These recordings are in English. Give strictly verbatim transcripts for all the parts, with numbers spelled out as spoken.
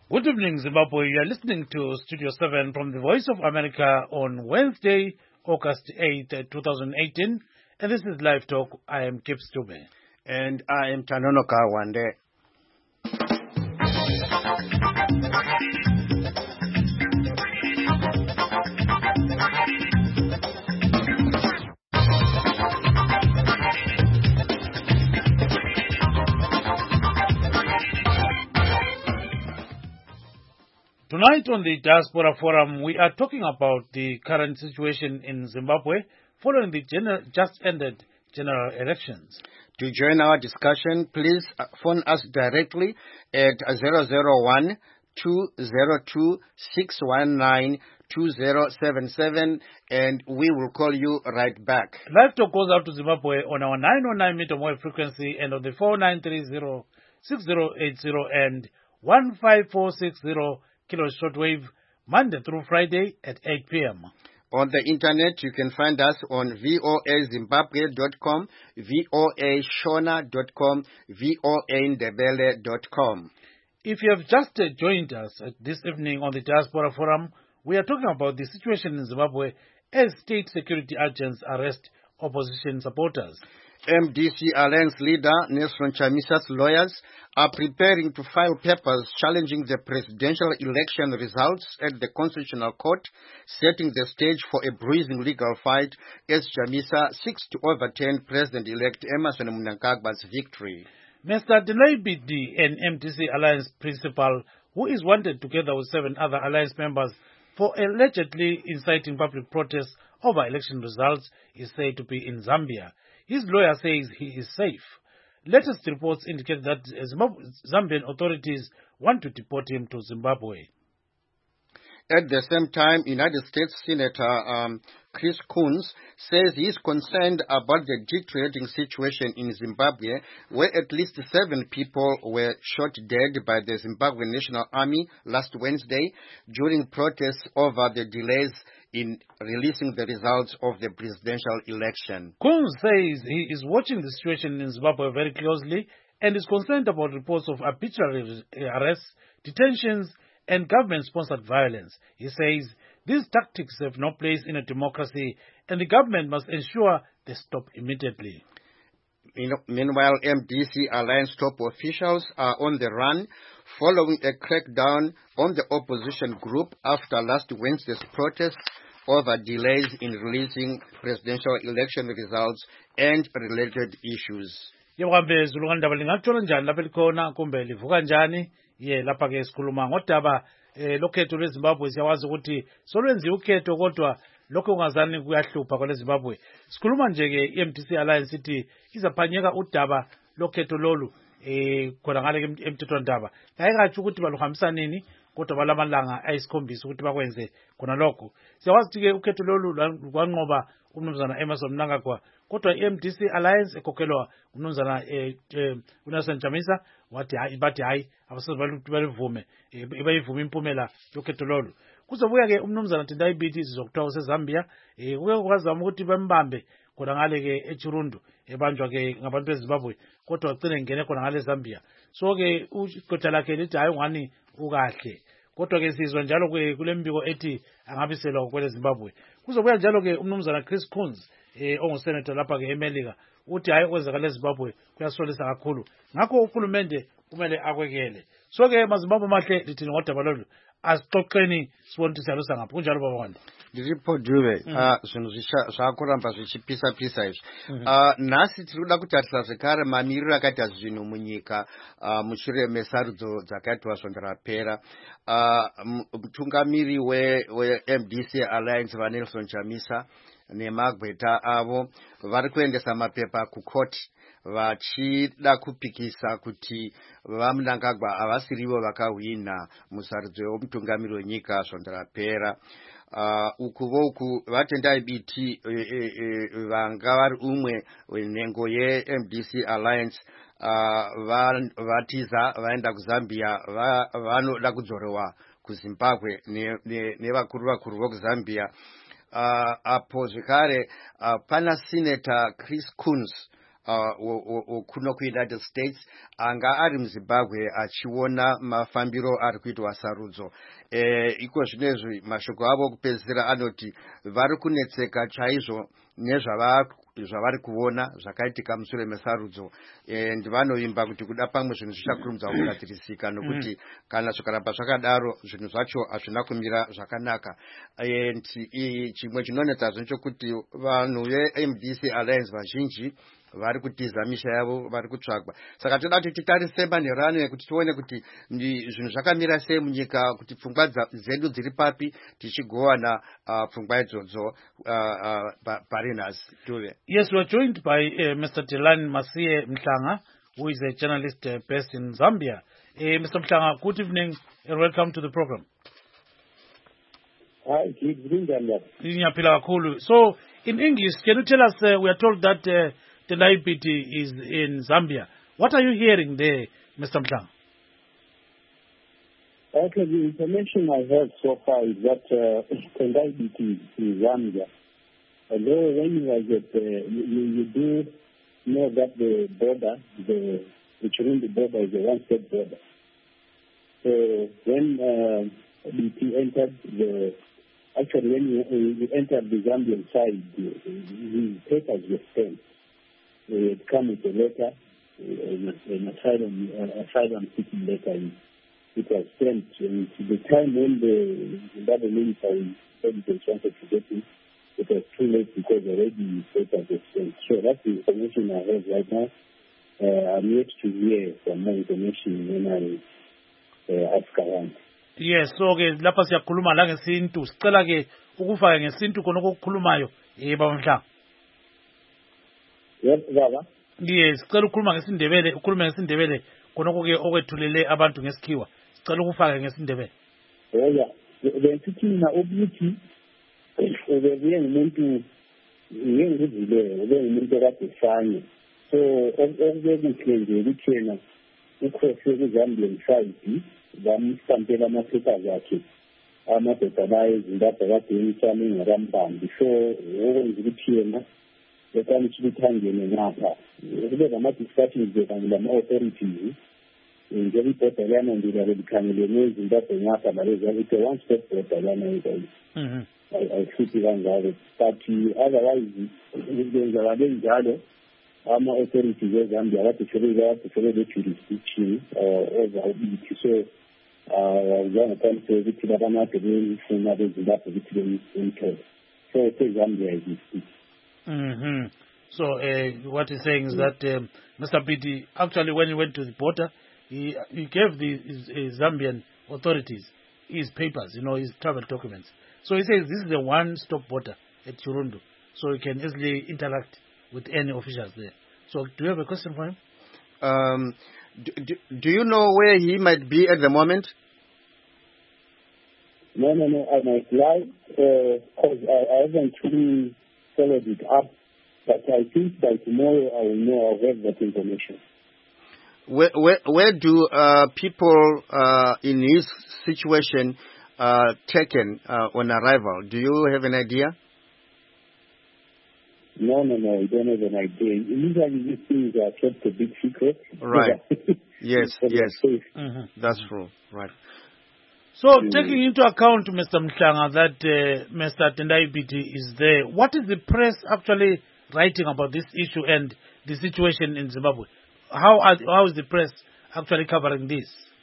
Good evening, Zimbabwe. You are listening to Studio seven from the Voice of America on Wednesday, August eighth, twenty eighteen. And this is Live Talk. I am Kip Stube. And I am Tanono Kawande. Tonight on the Diaspora Forum, we are talking about the current situation in Zimbabwe following the gener- just ended general elections. To join our discussion, please phone us directly at zero zero one, two zero two, six one nine, two zero seven seven and we will call you right back. Live Talk goes out to Zimbabwe on our nine oh nine meter wave frequency and on the four nine three zero, six zero eight zero and one five four six zero kilo shortwave, Monday through Friday at eight p.m. On the internet, you can find us on voa zimbabwe dot com, voa shona dot com, voa ndebele dot com. If you have just uh, joined us uh, this evening on the Diaspora Forum, we are talking about the situation in Zimbabwe as state security agents arrest opposition supporters. M D C Alliance leader Nelson Chamisa's lawyers are preparing to file papers challenging the presidential election results at the Constitutional Court, setting the stage for a bruising legal fight as Chamisa seeks to overturn President-elect Emmerson Mnangagwa's victory. Mister Delay B D, an M D C Alliance principal who is wanted together with seven other Alliance members for allegedly inciting public protests over election results, is said to be in Zambia. His lawyer says he is safe. Latest reports indicate that Zambian authorities want to deport him to Zimbabwe. At the same time, United States Senator um, Chris Coons says he is concerned about the deteriorating situation in Zimbabwe, where at least seven people were shot dead by the Zimbabwe National Army last Wednesday during protests over the delays in releasing the results of the presidential election. Coons says he is watching the situation in Zimbabwe very closely and is concerned about reports of arbitrary arrests, detentions, and government-sponsored violence. He says these tactics have no place in a democracy and the government must ensure they stop immediately. Meanwhile, M D C Alliance top officials are on the run following a crackdown on the opposition group after last Wednesday's protests over delays in releasing presidential election results and related issues. Yewambe zulukandaba lingathola njani lapha likhona kumbe livuka njani ye lapha ke sikhuluma ngodaba eh, lokhetho lweZimbabwe. Siyawazi ukuthi solwenziwa ukhetho kodwa lokho ungazani kuyahlupha kwele Zimbabwe. Sikhuluma nje ke i-M D C Alliance ithi izaphanyeka udaba lokhetho lolu eh khona ngale emthethwandaba. Ayikathi ukuthi baluhambisa nini kodwa balamalanga ayisikhombisa ukuthi bakwenze khona lokho. Siyawazi ke ukhetho lolu kwanqoba umnumzana Emmerson Mnangagwa kodwa i-M D C Alliance ekhokhelwa umnumzana eh, eh, uNelson Chamisa wathi hayi bathi hayi abasebenzi balivume bayivume impumela yokhetho lolu. Kuzobuya ke umnumzana Tendai Biti sizokuthiwa useZambia eh kuke kwazama ukuthi bembambe khona ngale ke eChirundu ebanjwa ke ngabantu beZimbabwe kodwa ugcine ngene khona ngale Zambia. So ke uqotha lakhe lithi hayi ngani ukahle kodwa ke sizwa njalo ke kulembiko ethi angabiselwa kwele Zimbabwe. Kuzobuya njalo ke umnumzana Chris Coons eh ongusenator lapha ke eMelika uthi hayi okwenzakala eZimbabwe kuyasolisa kakhulu ngakho uhulumende kumele akwekele. So ke maZimbabwe mahle lithi ngodaba lolu asixoxeni sibone ukuthi siyalusa ngaphi kunjalo baba wani. Ndiripo Dube ah zvinhu zvakuramba zvichipisa pisa izvi. Ah nhasi tiri kuda kutarisa zvekare mamiriro akaita zvinhu munyika mushure mesarudzo dzakaitwa svondo rapera. Ah mutungamiri we-M D C Alliance vaNelson Chamisa nemagweta avo vari kuendesa mapepa kukoti vachida kupikisa kuti vaMnangagwa havasirivo vakahwina musarudzo yomutungamiri wenyika svondo rapera. Uh, uku voku vatendai biti e, e, e, vanga vari umwe wenhengo ye-M D C Alliance uh, van, vatiza vaenda kuZambia vanoda kudzorewa kuZimbabwe nevakuru ne, vakuru vokuzambia uh, apo zvekare uh, pana Senator Chris Coons uh, kuno kuunited states anga ari muzimbabwe achiona mafambiro ari kuitwa sarudzo. E, iko zvinezvi mashoko avo kupedzisira anoti vari kunetseka chaizvo nezvavari kuona zvakaitika mushure mesarudzo, and vanoimba kuti kuda pamwe zvinhu zvichakurumidza kugadzirisika nokuti kana zvikaramba zvakadaro zvinhu zvacho hazvina kumira zvakanaka. And chimwe chinonetsa zvechokuti vanhu ve-M D C Alliance vazhinji vari kutiza misha yavo, vari kutsvagwa. Saka toda kuti titarise manherano ekuti tione kuti zvinhu zvakamira sei munyika, kuti pfungwa dzedu dziri papi tichigowana pfungwa idzodzo pari nhasi. Yes, we are joined by uh, Mister Delani Masiye Mhlanga, who is a journalist uh, based in Zambia. Uh, Mister Mhlanga, good evening and welcome to the program. Hi, good evening. So, in English, can you tell us, uh, we are told that uh, Tendai Biti is in Zambia. What are you hearing there, Mister Mhlanga? Okay, the information I heard so far is that uh, Tendai Biti is in Zambia. Although when you are at, uh, you, you do know that the border, the, the Chirundi border is a one-state border. So when uh, B T entered the, actually when you, you entered the Zambian side, the, the papers were stamped. They had come with a letter, an, an asylum, uh, asylum seeking letter. It was stamped. And the time when the Zimbabwe military intelligence wanted to get it, it was too late because already papers were stamped. So that's the information I have right now. Uh, I'm yet to hear some more information when I uh, ask around. Yes, so ke lapha siyakhuluma la ngesintu, sicela ke ukufaka ngesintu khona okukhulumayo yebo Mhlanga. Yes, baba. Yes, sicela ukukhuluma ngesindebele, ukhuluma ngesindebele khona ke okwethulele abantu ngesikhiwa. Sicela ukufaka ngesindebele. Oh yeah, besithi na obuthi ubebuye ngumuntu ngengizile, ube ngumuntu okadesanye. So okubuhle nje ukuthi yena ukhose kuZambian side bamstampela amaphepha zakhe amadoda layo eZimbabwe kade emtsame ngarambambi. So okwenza ukuthi yena ekwanisa ukuthi angene ngapha kube nama-discussions kanye lama-authorities njengoba ibhoda lana ndila belikhangele neZimbabwe ngapha lalezakuthi one-stop border lana ayifuthi kanjalo, but otherwise kwenzakale njalo ama-authorities eZambia badefelele le-jurisdiction over ubithi. So zangaqiniseka ukuthi labanade befuna beZimbabwe ukuthi bemthole. So eZambia is Mm-hmm. So uh, what he's saying is that um, Mister Biti, actually when he went to the border, he, he gave the his, his Zambian authorities his papers, you know, his travel documents. So he says this is a one-stop border at Chirundu, so he can easily interact with any officials there. So do you have a question for him? Um, do, do, do you know where he might be at the moment? No, no, no, I might lie, because uh, I, I haven't really followed it up, but I think by tomorrow I will know, I'll have that information. Where, where, where do uh, people uh, in his situation uh, taken uh, on arrival? Do you have an idea? No, no, no, I don't have an idea. Usually these things are kept a big secret. Right. Yes, yes. Mm-hmm. That's true. Right. So, mm. taking into account, Mister Mhlanga, that uh, Mister Tendai Biti is there, what is the press actually writing about this issue and the situation in Zimbabwe? How are, how is the press actually covering this?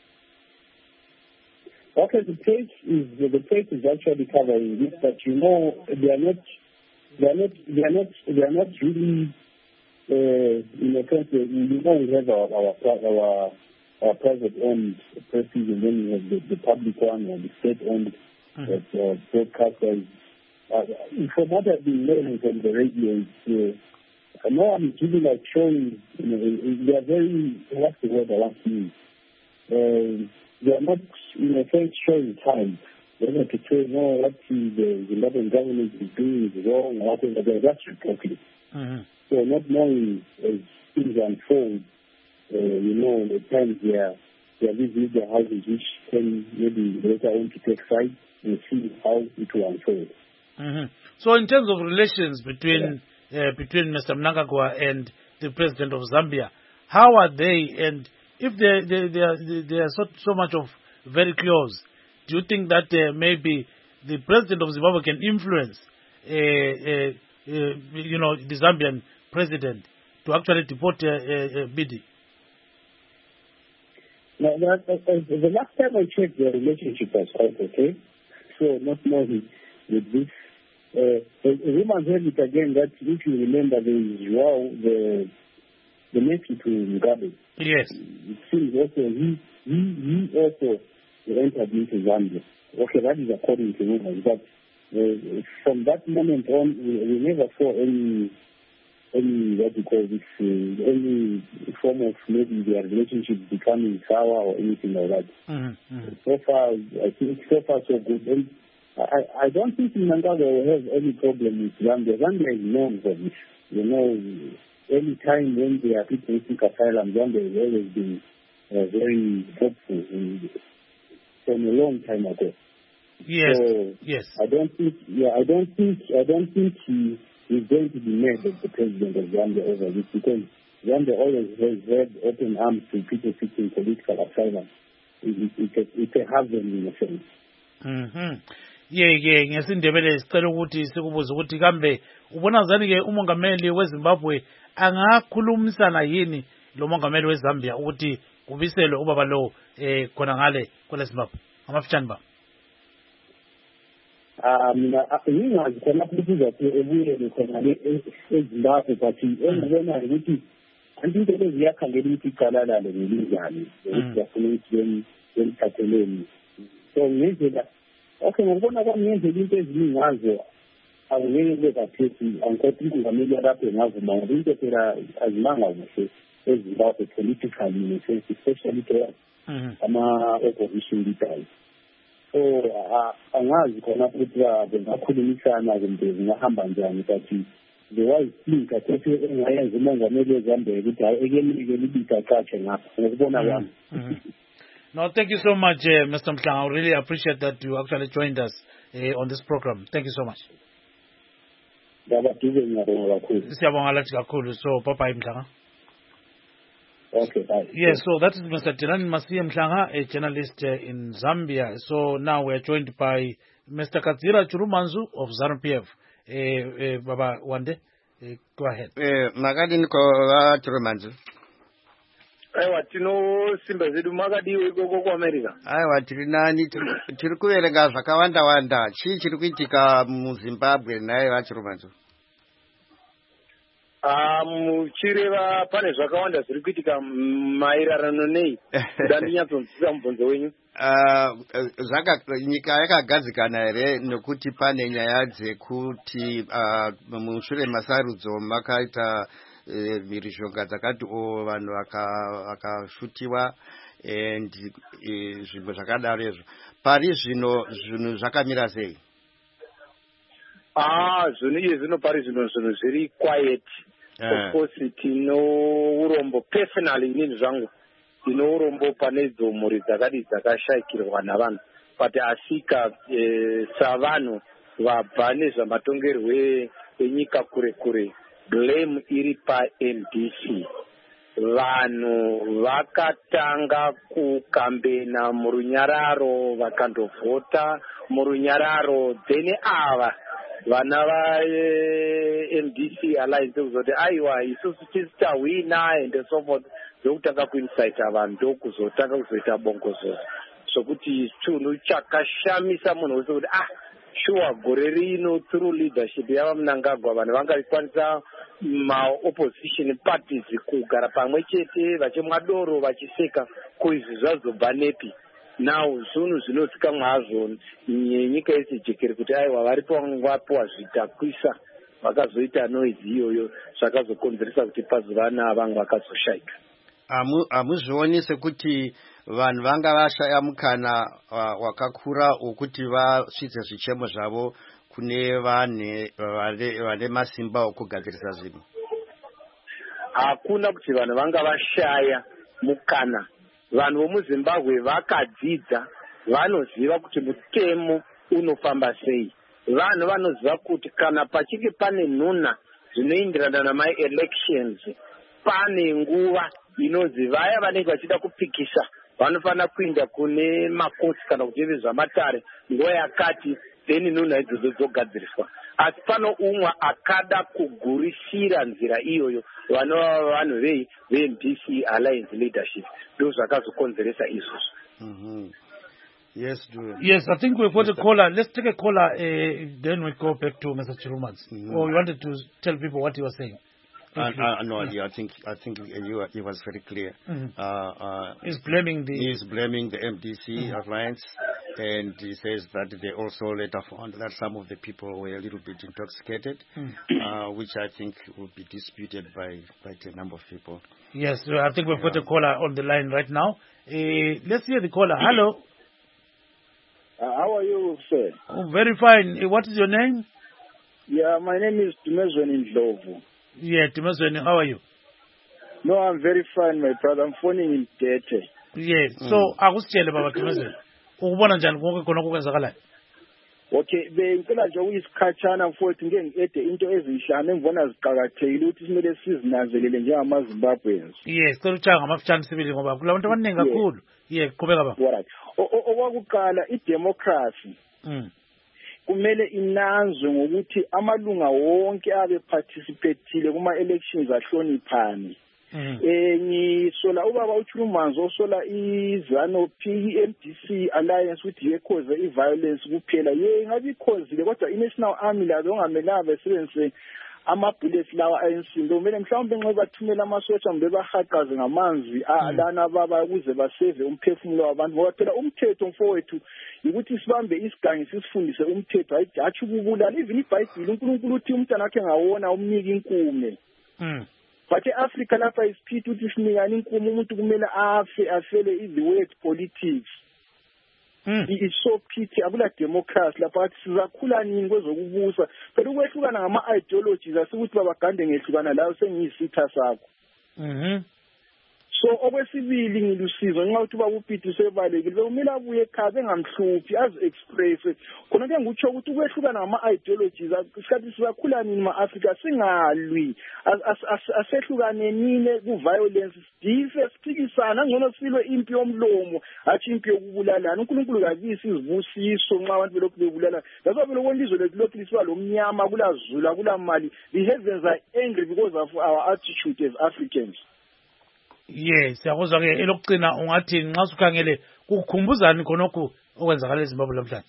Okay, the press is the press is actually covering this, but you know they are not they are not they are not they are not really uh, in a sense. You know, we have our our our, our private owned presses, and then we have the, the public one and the state owned mm-hmm. uh, broadcasters. Uh, from what I've been learning from the radio, it's, uh, no one is really like showing. You know, they are very, what's the word I want to use? Uh, they are not, in a sense, showing time. They're not to say, no, what the Zimbabwean government is doing is wrong, or whatever. They're just reporting. Mm-hmm. So not knowing as things unfold, uh, you know, at times they are, they are these media houses which can maybe later on to take sides and see how it will unfold. Mm-hmm. So in terms of relations between yeah. uh, between Mister Mnangagwa and the president of Zambia. How are they? And if they they they are, they are so, so much of very close, do you think that uh, maybe the president of Zimbabwe can influence, uh, uh, uh, you know, the Zambian president to actually deport uh, uh, Bidi? Now, that, uh, the last time I checked, the relationship was out, okay? So, not more with, with this. Uh, Rima said it again that if you remember, there is Joao, the, the nephew to Mugabe. Yes. It seems also he, he, he also entered into Zambia. Okay, that is according to rumors. But uh, from that moment on, we, we never saw any, any what you call this, uh, any form of maybe their relationship becoming sour or anything like that. Mm-hmm, mm-hmm. So far, I think so far so good. And I, I don't think Mnangagwa will have any problem with Zambia. Zambia is known for this. You know, any time when there are people who seek asylum, Zambia has always been uh, very helpful in, from a long time ago. Yes. So yes. I don't think. Yeah, I don't think. I don't think he is going to be mad at the president of Zambia over this, because Zambia always has had open arms to people seeking political asylum. It, it, it, it can have them in a sense. Mhm. Ye ke ngesindebele sicela ukuthi sikubuza ukuthi kambe ubona zani ke umongameli weZimbabwe angakhulumisana yini lo mongameli weZambia ukuthi kubiselwe ubaba lo eh khona ngale kwele Zimbabwe amafitshane ba Ah mina ngingazi khona ukuthi uzathi ebuye khona le eZimbabwe but engibona ukuthi anti into leziyakhangela ukuthi icala lalo ngelinjani ukuthi yafuna ukuthi yemthatheleni so ngendlela okay ngibona kwami ngendlela into eziningi ngazo awungeke bekaphethi angikhothi umongameli lapho ngavuma ngoba into phela azimanga kuhle eZimbabwe politically especially to ama-opposition leaders. So angazi khona ukuthi bengakhulumisana kumbe ngahamba njani, but the wise thing kathi engayenza umongameli weZambia ukuthi hayi ekemike libika cache ngapha ngokubona kwami. No, thank you so much, uh, Mister Mhlanga. I really appreciate that you actually joined us uh, on this program. Thank you so much. Siyabonga lathi kakhulu. So, bye-bye, Mhlanga. Okay, bye. Yes, so that is Mister Tirani Masiye Mhlanga, a journalist uh, in Zambia. So now we are joined by Mister Kadzira Chirumanzu of ZANU P F. Uh, uh, Baba Wande, uh, go ahead. Eh, makadi niko Chirumanzu. Aiwa tino simba zedu makadiwe koko ku America. Aiwa tiri nani tiri kuverenga zvakawanda wanda. Chii chiri kuitika muZimbabwe naye vaChirumanzu? Ah muchireva pane zvakawanda zviri kuitika maererano nei kuda ndinyatsonzwisisa mubvunzo wenyu. Ah zvaka nyika yakagadzikana here nokuti pane nyaya dzekuti mushure masarudzo makaita mhirizhonga dzakati o vanhu vakashutiwa and zvinhu zvakadaro izvo. Pari zvino zvinhu zvakamira sei? Ah zvinhu izvi zvino pari zvino zvinhu zviri quiet. Of course tino urombo personally inini zvangu tino urombo pane dzomhuri dzakadi dzakashayikirwa navanhu, but asika savanhu vabva nezvamatongerwo enyika kure kure blame iri pa-M D C. Vanhu vakatanga kukambena murunyararo vakandovhota murunyararo, then ava vana va-M D C alliance kuzoti aiwa isusu tisi tahwina and so forth, zvokutanga kuinsaita vanhu ndokuzotanga kuzoita bongozozo zvokuti chinhu chakashamisa munhu wese kuti ah sure gore rino through leadership yava Mnangagwa vanhu vangakwanisa ma-opposition parties kugara pamwe chete vachimwa doro vachiseka kuizvi zvazobva nepi. Now zvinhu zvinozikamwa hazvo nyika yese jekere kuti aiwa varipo vapiwa zvitakwisa vakazoita noise iyoyo zvakazokonzeresa kuti pazovana vamwe vakazoshayika. Hamuzvioni sekuti vanhu vanga vashaya mukana wakakura wokuti vasvitse zvichemo zvavo kune vanhu vane masimba okugadzirisa zvinhu? Hakuna kuti vanhu vanga vashaya mukana. Vanhu vomuZimbabwe vakadzidza, vanoziva kuti mutemo unofamba sei. Vanhu vanoziva kuti kana pachinge pane nhuna zvinoenderana nama-elections pane nguva inonzi vaya vanenge vachida kupikisa vanofanira kuenda kune makoti kana kuti vezvamatare nguva yakati then nhunha idzodzo dzogadziriswa. Asi pano umwe akada kugurisira nzira iyoyo vanova vanhu ve-M D C Alliance Leadership ndo zvakazokonzeresa izvozvo. Mm-hmm. Yes, do it. Yes, I think we've got a caller. Let's take a caller, uh, then we go back to Mister Chirumans. Mm-hmm. Or we wanted to tell people what you were saying. Uh, uh, no, yeah, I think I think you he was very clear. Mm-hmm. Uh, uh, he's blaming the he's blaming the M D C mm-hmm. Alliance, and he says that they also later found that some of the people were a little bit intoxicated, mm-hmm. uh, which I think will be disputed by by a number of people. Yes, I think we've yeah. got a caller on the line right now. Uh, let's hear the caller. Hello. Uh, how are you, sir? Oh, very fine. Uh, what is your name? Yeah, my name is Tumezweni Ndlovu. Yeah, Tumezweni, how are you? No, I'm very fine, my brother. I'm phoning in Tete. Yeah, so akusitshele baba Tumezweni. Ukubona njani konke khona okwenzakalayo? Okay, bengicela nje uyisikhatshana mfowethu ngeke ngede into ezinhlanu engibona ziqhakathekile ukuthi simele sizinanzelele njengamaZimbabweans. Yes, cela uthanga ngamafutshane sibili ngoba kulabantu abaningi kakhulu. Yeah, qhubeka baba. Alright. Okwakuqala idemocracy. Mm. Kumele inanzwe ngokuthi amalunga wonke abe participatile kuma elections ahloniphane. Eh ngisola ubaba uChulumanzi osola izano P M D C Alliance ukuthi yekhoze iviolence kuphela ye ngabe ikhozile kodwa iNational Army lazo ongamelanga besebenzise ama-bullets lawa ayinsimbi kumele mhlawumbe nxa bathumela amasotsha mbe bahaqaze ngamanzi alana baba ukuze baseve umphefumulo wabantu ngoba phela umthetho mfowethu ukuthi sibambe isigangi sisifundise umthetho hayi ukubulala even iBhayibheli uNkulunkulu uthi umntana wakhe ngawona umnika inkume. Mm. But eAfrica lapha isiphithu ukuthi sinikana inkume umuntu kumele afe afele in the way politics. Mm. It's so pity akula democracy lapha athi sizakhula nini kwezokubusa phela ukwehlukana ngama ideologies asikuthi babagande ngehlukana lawo sengiyisitha sakho. Mhm. So okwesibili ngilusizo nxa uthi babupiti sebalekile kumele abuye ekhaya bengamhluphi az express khona ke ngikutsho ukuthi ukwehlukana ngama ideologies isikhathi sizakhula nini ma-Africa singalwi asehlukane nini ku violence sidife siphikisana ngcono silwe impi yomlomo athi impi yokubulalana uNkulunkulu kabisi izibusiso nxa abantu belokhu bebulala ngaso phela kwelizwe lethu lokhu lisiba lomnyama kulazula kulamali the heavens are angry because of our attitude as Africans. Yes, siyakuzwa ke elokugcina ungathi nxa sukhangele ukukhumbuzani khonokho okwenzakala eZimbabwe namhlanje.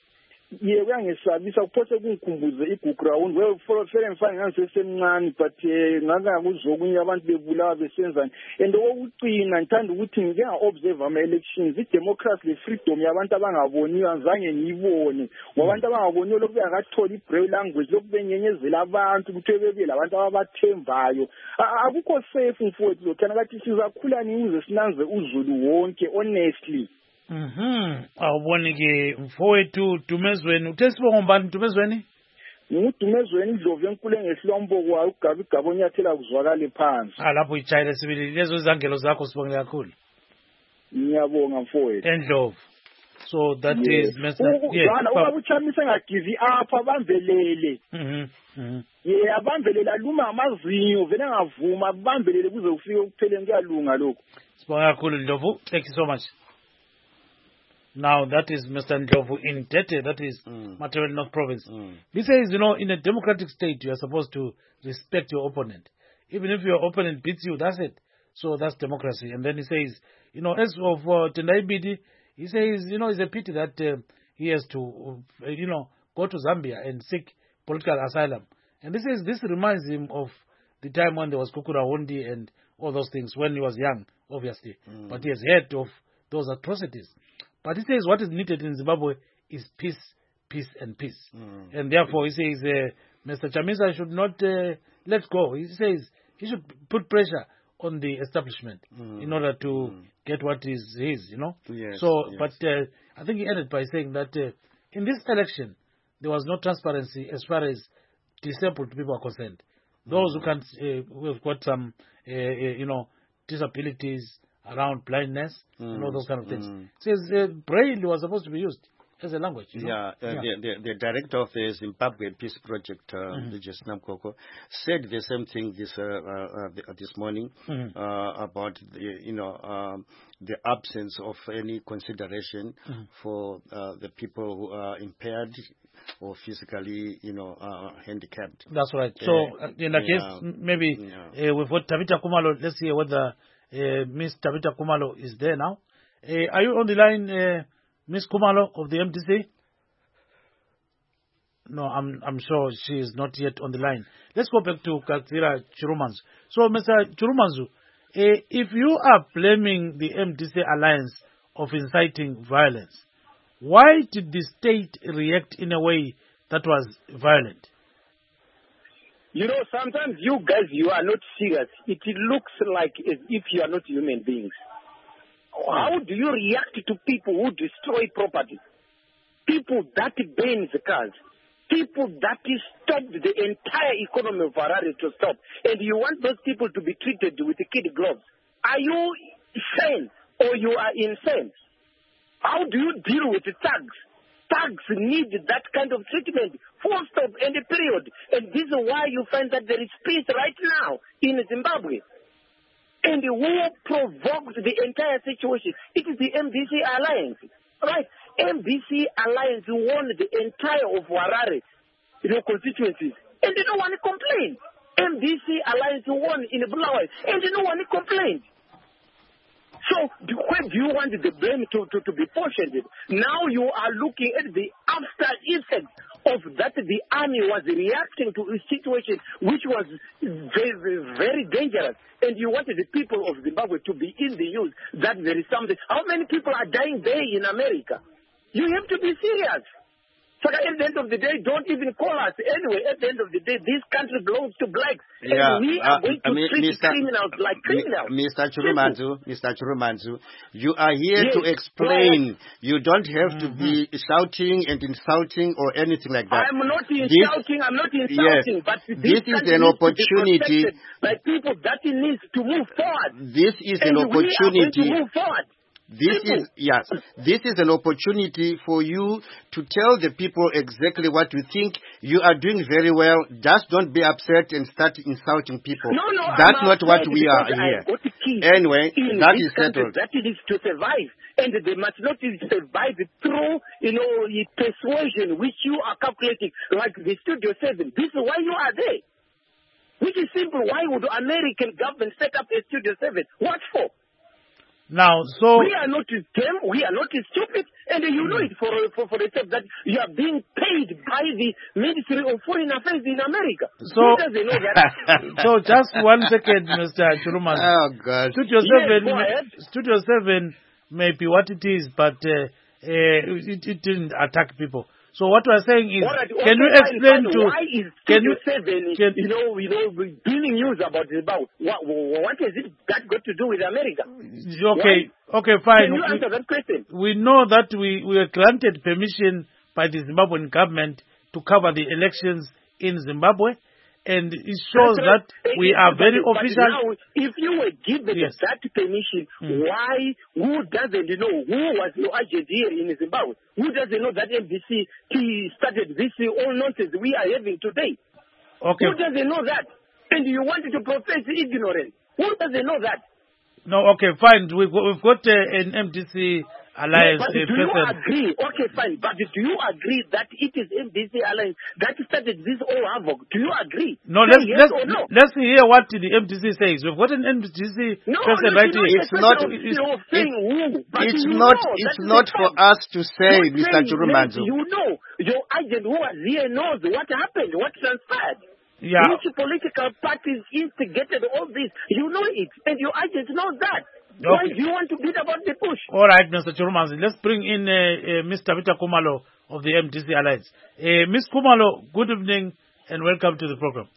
Ye kuyangesabisa kuphose kungikhumbuze iGuground we fere mfana ngisesemncane but ngaka kuzokunye abantu bebulawa besenzani and okucina ngithanda ukuthi ngike ngaobserve ama elections idemocracy le freedom yabantu abangaboniyo azange ngiyibone ngobantu abangaboniyo lokhu yakathola ibraille language lokhu benyenyezela abantu ukuthi bebe labantu ababathembayo akukho safe mfowethu lo kana kathi sizakhula nize sinanze uZulu wonke honestly. Mhm. Awuboni ke mfowethu Tumezweni uthe sibongo mbani Tumezweni? Ngudumezweni Ndlovu enkulu ngehlombo kwayo ugabi gabo nyathela kuzwakala phansi. Ah lapho ichayile sibili lezo izangelo zakho sibonge kakhulu. Ngiyabonga mfowethu. Endlovu. So that yes. is Mister Yes. Ngana ubaba uChamisa ngagive up abambelele. Mhm. Mhm. Yeah abambelele aluma amazinyo vele ngavuma abambelele kuze ufike ukupheleni kuyalunga lokho. Sibonga kakhulu Ndlovu. Thank you so much. Now, that is Mister Ndlovu in Tete, that is mm. Material North Province. Mm. He says, you know, in a democratic state, you are supposed to respect your opponent. Even if your opponent beats you, that's it. So that's democracy. And then he says, you know, as of uh, Tendai Biti, he says, you know, it's a pity that uh, he has to, uh, you know, go to Zambia and seek political asylum. And this is this reminds him of the time when there was Kukura Hundi and all those things, when he was young, obviously. Mm. But he has heard of those atrocities. But he says what is needed in Zimbabwe is peace, peace, and peace. Mm. And therefore, he says uh, Mister Chamisa should not uh, let go. He says he should put pressure on the establishment mm. in order to mm. get what is his, you know. Yes, so, yes. but uh, I think he ended by saying that uh, in this election, there was no transparency as far as disabled people are concerned. Those mm. who can't, uh, who have got some, uh, uh, you know, disabilities, around blindness mm. and all those kind of things. Mm. Says uh, braille was supposed to be used. as a language. You know? Yeah, uh, yeah. The, the, the director of the Zimbabwe Peace Project, uh, mm-hmm. Regis Namkoko, said the same thing this uh, uh, uh, this morning mm-hmm. uh, about the, you know um, the absence of any consideration mm-hmm. for uh, the people who are impaired or physically, you know, uh, handicapped. That's right. So uh, in that yeah, case, maybe yeah. uh, we've got Tabitha Kumalo. Let's see whether uh, Miss Tabitha Kumalo is there now. Uh, are you on the line, uh, Miss Kumalo of the M D C? No, I'm I'm sure she is not yet on the line. Let's go back to Katsira Chirumanzu. So, Mister Chirumanzu, uh, if you are blaming the M D C alliance of inciting violence, why did the state react in a way that was violent? You know, sometimes you guys, you are not serious. It looks like as if you are not human beings. How do you react to people who destroy property? People that burn the cars? People that stopped the entire economy of Harare to stop? And you want those people to be treated with kid gloves? Are you sane or you are insane? How do you deal with the thugs? Thugs need that kind of treatment, full stop and a period. And this is why you find that there is peace right now in Zimbabwe. And who provoked the entire situation? It is the M D C Alliance, right? M D C Alliance won the entire of Harare, you know, constituencies. And no one complained. M D C Alliance won in Bulawayo, and no one complained. So where do you want the blame to, to, to be portioned? Now you are looking at the after effects of that the army was reacting to a situation which was very, very dangerous. And you wanted the people of Zimbabwe to be in the news that there is something. How many people are dying there in America? You have to be serious. So at the end of the day, don't even call us. Anyway, at the end of the day, this country belongs to blacks. Yeah, and we uh, are going to I mean, treat Mister criminals like criminals. Mister Chirumanzu, Mister Chirumanzu, you are here yes. to explain. Well, you don't have mm-hmm. to be shouting and insulting or anything like that. I'm not insulting, I'm not insulting, yes, but this, this is an opportunity. By people that needs to move forward. This is and an opportunity. We are going to move forward. This people. is yes. This is an opportunity for you to tell the people exactly what you think. You are doing very well. Just don't be upset and start insulting people. No, no, that's I'm not what we are here. Anyway, that is settled. That it is to survive, and they must not survive through, you know, persuasion which you are calculating, like the Studio Seven. This is why you are there. Which is simple. Why would American government set up a Studio Seven? What for? Now, so we are not dumb, we are not stupid, and you know it for for for the fact that you are being paid by the Ministry of Foreign Affairs in America. So, who doesn't know that? So just one second, Mister Chirumanzu. Oh God. Studio yes, Seven, go ahead. Studio Seven may be what it is, but uh, uh, it, it didn't attack people. So what we're saying is, right, can you explain to why is can you you seven, can, you know, you know, bringing news about about what what has it that got to do with America? Okay, why? okay, fine. Can you answer that question? We know that we, we were granted permission by the Zimbabwean government to cover the elections in Zimbabwe. And it shows that we are very but official. Now, if you were given yes. that permission, mm. why, who doesn't know, who was your agent here in Zimbabwe? Who doesn't know that M D C started this all nonsense we are having today? Okay. Who doesn't know that? And you wanted to profess ignorance. Who doesn't know that? No, okay, fine. We've got, we've got uh, an M D C alliance. No, but uh, do person. you agree? Okay, fine. But do you agree that it is M D C alliance that started this all havoc? Do you agree? No, Say let's yes let's or no? let's hear what the M D C says. We've got an M D C no, person no, right here. It's not. It's, it's, it's not. It's not for us to say, Mister Chirumanzu. You know, your agent who was here knows what happened, what transpired. Yeah. Which political parties instigated all this? You know it, and your agent knows that. Okay. Why do you want to beat about the bush? All right, Mister Chirumanzu. Let's bring in uh, uh, Miss Tabitha Kumalo of the M D C Alliance. Uh, Miss Kumalo, good evening and welcome to the program.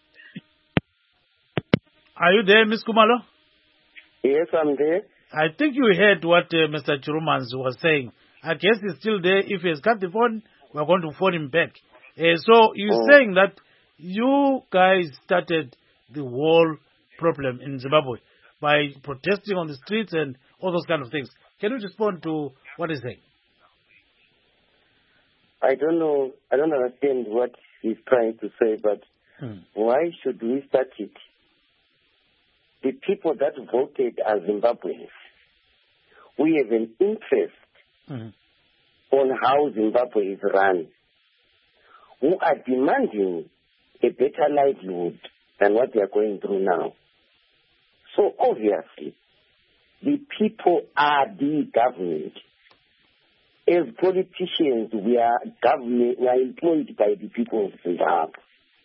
Are you there, Miss Kumalo? Yes, I'm there. I think you heard what uh, Mister Chirumanzu was saying. I guess he's still there. If he has cut the phone, we're going to phone him back. Uh, so you're oh. saying that you guys started the whole problem in Zimbabwe by protesting on the streets and all those kind of things. Can you respond to what he's saying? I don't know, I don't understand what he's trying to say, but hmm. why should we start it? The people that voted as Zimbabweans, we have an interest hmm. on how Zimbabwe is run, who are demanding a better livelihood than what they are going through now. So obviously, the people are the government. As politicians, we are government, we are employed by the people of Zimbabwe.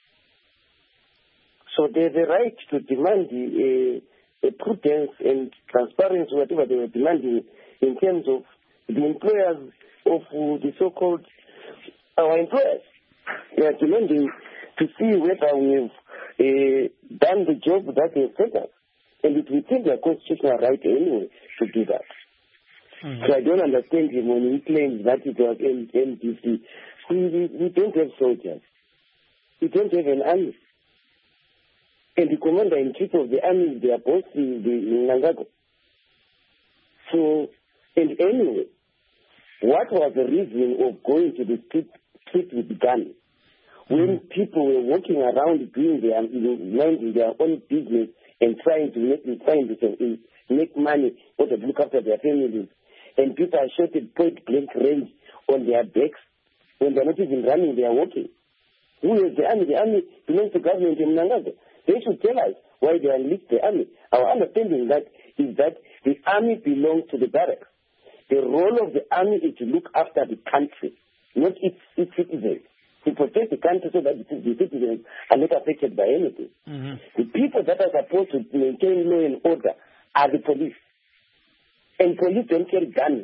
So they have the right to demand a, a prudence and transparency, whatever they were demanding in terms of the employers of the so-called our employers. They are demanding to see whether we have uh, done the job that they set us. And it will take their constitutional right anyway to do that. Mm-hmm. So I don't understand him when he claims that it was M D C. We, we, we don't have soldiers. We don't have an army. And the commander-in-chief of the army is their boss in Mnangagwa. So, and anyway, what was the reason of going to the street, street with the gun? When mm-hmm. people were walking around doing their, minding their own business and trying to make, trying to make money or to look after their families, and people are shot at point blank range on their backs when they're not even running, they are walking. Who is the army? The army belongs to government in Mnangagwa. They should tell us why they enlist the army. Our understanding that is that the army belongs to the barracks. The role of the army is to look after the country, not its, its citizens. To protect the country so that the citizens are not affected by anything. Mm-hmm. The people that are supposed to maintain law and order are the police. And police don't carry guns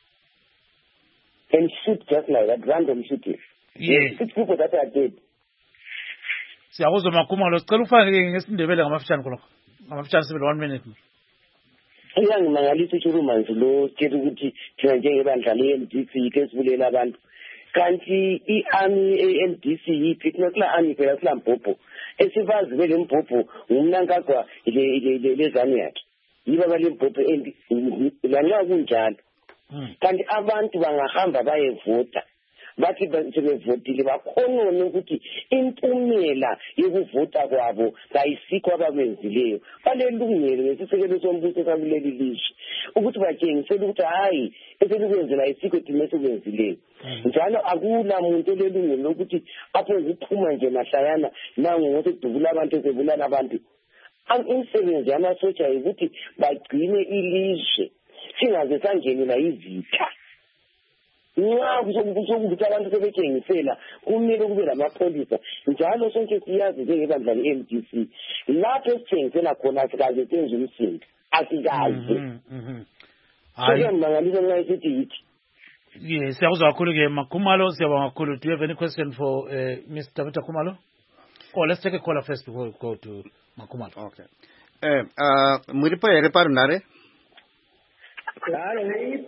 and shoot just like that, random shooting. Yes. Six people that are dead. Siyakuzwa Makhumalo, sicela ufake ngesindebele ngamafishane khona. Ngamafishane sibele one minute. Uyangimangalisa uChurumanzi lo sithi ukuthi thina njengebandla le-M D C ke sibulela abantu. Kanti i-army e-M D C yiphi kula army phela kula mbhobho. Esivazi bele mbhobho ngumnankagwa lezane yakhe. Yiba bale mbhobho endi lanxa kunjalo. Kanti abantu bangahamba bayevota. Bathi sebevotile bakhonone ukuthi impumela yokuvota kwabo kayisikho ababenzileyo. Balelungelo ngesisekelo sombuso sakuleli lizwe ukuthi batshengisele ukuthi hayi eselikwenzela isikho thina esikwenzileyo. Njalo akula muntu olelungelo lokuthi apho ukuphuma nje mahlayana nangu ngosedubula abantu esebulala abantu. Umsebenzi yamasotsha ukuthi bagcine ilizwe singaze sangenela izitha. Nxa kusokuthi abantu sebetshengisela kumele kube lamapholisa njalo sonke siyazi njengebandla le-M D C lapho esitshengisela khona asikaze senze umsindo asikaze sokuyangimangalisa nxa esithi yithi. Yes, siyakuzwa kakhulu-ke Makhumalo, siyabonga kakhulu. Do you have any question for uh, Mister Tabitha Khumalo? Oh, let's take a caller first before we go to Makhumalo. Okay. Eh, uh, muripo here parunare? Claro,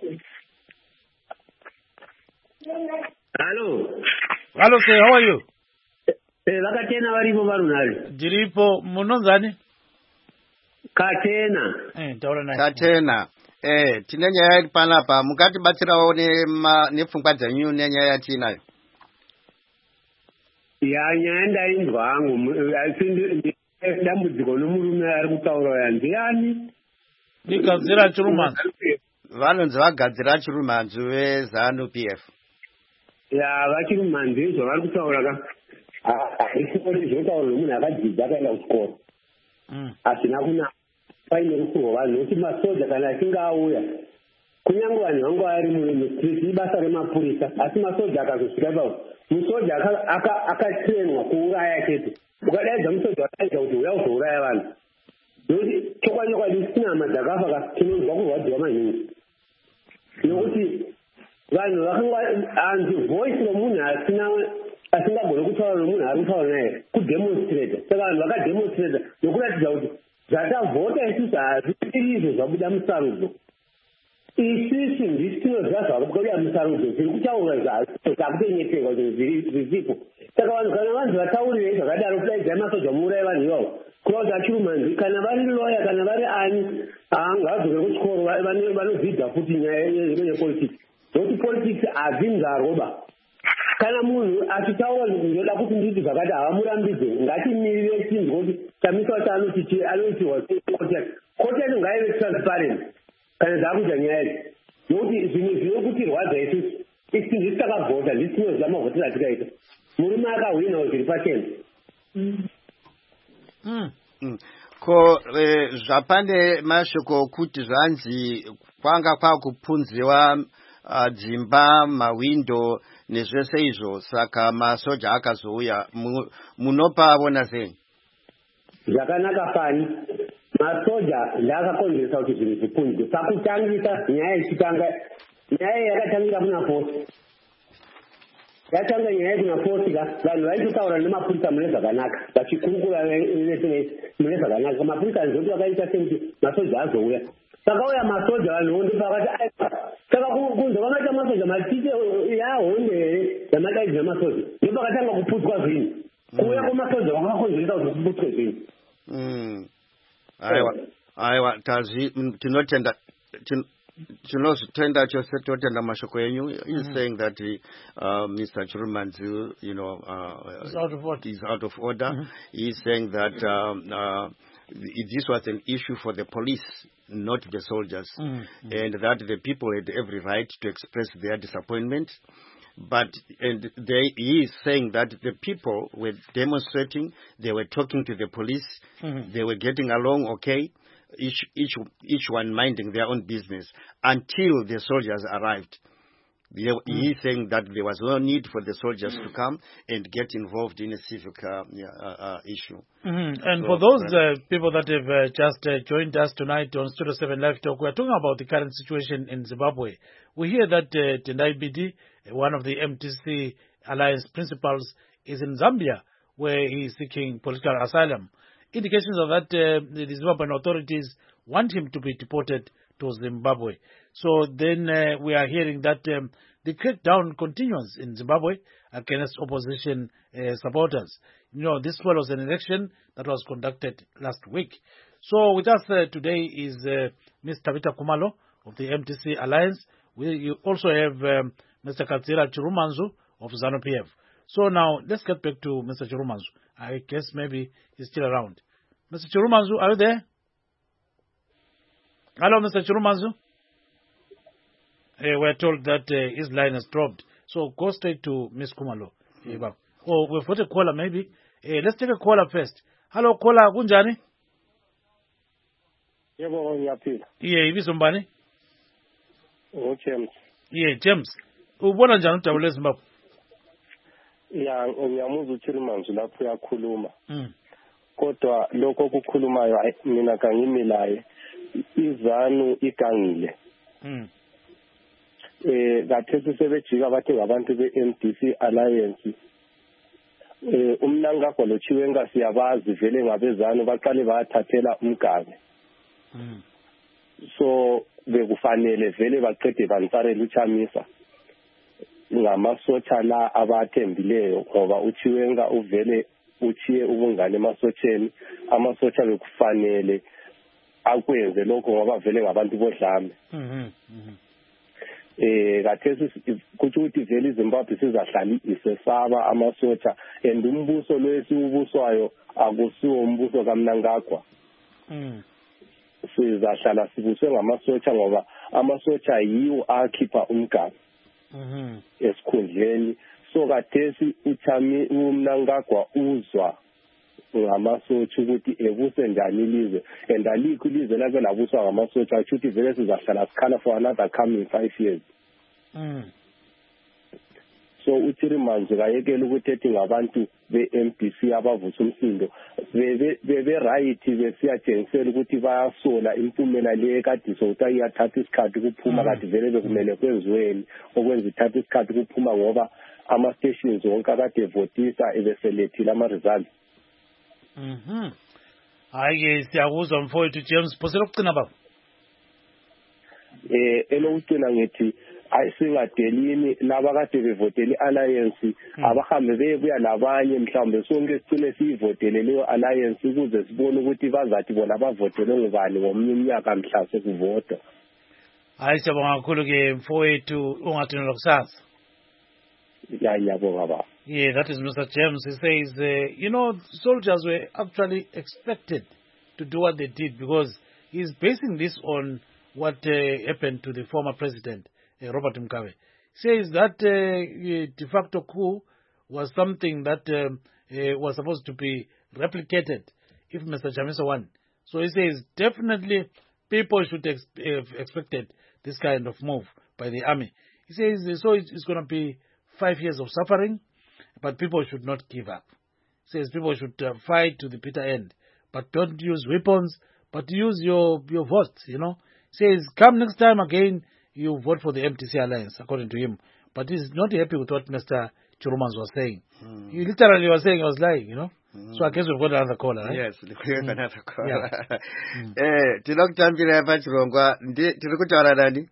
Hello. Hello, sir. How are you? Eh, vakatena varipo varunari. Diripo munonzani? Katena. Eh, taura naye. Katena. Eh, tine nyaya panapa mukati batsirawo ne ma ne pfungwa dzenyu nenyaya tinayo. Ya nyaya ndainzwa hangu asindi dambudziko nomurume ari kutaura yanziyani? Igadzira Chirumanzi. Vanonzi vagadzira Chirumanzi veZANU P F. Ya vaChirumanzi izvo vari kutaura ka haisori zvotaura nomunhu akadzidza akaenda kuchikoro asina kuna paine rukuhwa vanhu nokuti masoja kana achinge auya kunyange vanhu vangu vari mustriti ibasa remapurisa asi masoja akazosvika pavo musoja akatrenwa kuuraya chete ukadaidza musoja wadaidza kuti uya kuzouraya vanhu nokuti chokwanyokwadi sina hama dzakafa ka tinonzwa kurwadziwa maningi nokuti vanhu vakanga hanzi voice romunhu asina asingagone kutaura nomunhu ari kutaura naye kudemonstrata saka vanhu vakademonstrata nokuratidza kuti zvatavhota isusu hazviri izvo zvabuda musarudzo isisi ndisi tinoziva zvabuda musarudzo zviri kutaura zvakutenyeterwa zvisipo saka vanhu kana vanzi vataurirei zvakadaro kudaidzai masoja muurai vanhu ivavo kuva kuti aChirumanzi kana vari loya kana vari ani ngavadzoke kuchikoro vanodzidza futi nyaya yepolitics nokuti politics hazinzarwoba kana munhu achitaura ndoda kuti nditi zvakati havamurambidze ngatimirire chinhu kuti chamiswa chaanoti anoitirwa koti koti yacho ngaive transparent kana dzaakuita nyaya idzi nokuti zvimwe zvino kutirwadza isusu isi zvitakavhota zvisino zvamavhotera atikaita murume akahwinawo zviri pachena ko zvapane mashoko okuti zvanzi kwanga kwakupunziwa dzimba mawindo nezvese izvo saka masoja akazouya munopavona sei zvakanaka pani masoja ndaakakonzeresa kuti zvinhu zvipunzwe pakutangisa nyaya ichitanga nyaya yakatangira kuna posi yatanga nyaya kuna posi ka vanhu vaitotaura nemapurisa mune zvakanaka vachikurukura vese mune zvakanaka mapurisa nzoti vakaita sekuti masoja azouya pakauya masoja vanhu vondo pakati saka kunzwa vamaita masoja matite yahonde here yamadaidza masoja ndo pakatanga kuputswa zvinhu kuuya kwemasoja vakakonzeresa kuti kuputswe zvinhu aiwa aiwa tazi tinotenda tinozitenda chose totenda mashoko yenyu is saying that uh, Mister Chirumanzu, you know, uh, is out of order. Is out of order. Mm-hmm. He's saying that um, uh, this was an issue for the police, not the soldiers, mm-hmm. and that the people had every right to express their disappointment. But and they, he is saying that the people were demonstrating, they were talking to the police, mm-hmm. they were getting along okay, each each each one minding their own business until the soldiers arrived. They, mm-hmm. He is saying that there was no need for the soldiers to come and get involved in a civic uh, uh, uh, issue. Mm-hmm. And so, for those uh, people that have uh, just uh, joined us tonight on Studio seven Live Talk, we're talking about the current situation in Zimbabwe. We hear that uh, Tendai Biti, one of the M T C Alliance principals, is in Zambia, where he is seeking political asylum. Indications of that uh, the Zimbabwean authorities want him to be deported to Zimbabwe. So then uh, we are hearing that um, the crackdown continues in Zimbabwe against opposition uh, supporters. You know, this follows an election that was conducted last week. So with us uh, today is uh, Miz Tabita Kumalo of the M T C Alliance. We also have um, Mister Katsira Chirumanzu of ZANU P F. So now, let's get back to Mister Chirumanzu. I guess maybe he's still around. Mister Chirumanzu, are you there? Hello, Mister Chirumanzu? Uh, we're told that uh, his line has dropped. So go straight to Miz Kumalo. Mm-hmm. Oh, we've got a caller maybe. Uh, let's take a caller first. Hello, caller, kunjani? Yebo, ngiyaphila. Yeah, ibizo mbani? Oh, James. Yeah, James. Ubona njani udaba lweZimbabwe? Ya, ngiyamuzwa uChirimanzu lapho uyakhuluma. Mm. Kodwa lokho okukhulumayo mina kangimilaye izanu igangile. Mm. Eh kathesi sebejika bathi ngabantu beM D C Alliance. Eh umnangagwa lo Chiwenga siyabazi vele ngabezanu baqale bayathathela umgabe. Mm. So bekufanele vele baqede bantsarela uChamisa. Ngamasotsha la abathembileyo ngoba uChiwenga uvele uchiye ubungane emasocheni amasotsha bekufanele akwenze lokho ngoba vele ngabantu bodlame. Mhm. Eh kathesi kuthi ukuthi vele iZimbabwe sizahlala isesaba amasotsha and umbuso lwesi ubuswayo akusiwo umbuso kaMnangagwa. Mhm. Sizahlala sibuswe ngamasotsha ngoba amasotsha yiwo akhipha umgaba. Mhm. Esikhundleni so kathesi uthami uMnangagwa uzwa ngamasotsha ukuthi ebuse njani ilizwe and alikho ilizwe labe labuswa ngamasotsha ukuthi vele sizahlala sikhala for another coming five years. Mhm. So uChirimanzu kayekela ukuthi ethi ngabantu beM D C abavusa umsindo bebe bebe right besiyajengisela ukuthi bayasola impumela le kade sowuthi iyathatha isikhathi kuphuma kade vele bekumele kwenziweni okwenza ithatha isikhathi kuphuma ngoba ama stations wonke akade votisa ebeselethile ama results. Mhm. Hayi siyakuzwa mfowethu James phosela ukucina baba. Eh elokugcina ngithi ayisingadelini laba kade bevotela ialliance abahambe bebuya labanye mhlawumbe sonke sicine siyivotele leyo alliance ukuze sibone ukuthi bazathi bona bavotele ngubani ngomnye umnyaka mhla sekuvota. Hayi siyabonga kakhulu ke mfowethu ungathini lokusasa. ya ngiyabonga baba. Yeah, that is Mister James. He says, uh, you know, soldiers were actually expected to do what they did because he's basing this on what uh, happened to the former president, uh, Robert Mugabe. He says that uh, de facto coup was something that um, uh, was supposed to be replicated if Mister Chamisa won. So he says definitely people should ex- have expected this kind of move by the army. He says so it's going to be five years of suffering, but people should not give up. He says people should uh, fight to the bitter end, but don't use weapons, but use your, your votes, you know. He says come next time again, you vote for the M T C alliance, according to him. But he's not happy with what Mister Chirumans was saying. Mm. He literally was saying I was lying, you know. Mm. So I guess we've got another caller, right? Yes, we have mm. another caller. Yeah. mm. Eh, tinokutambira hapa Chirongwa, ndi tiri kutaura nani?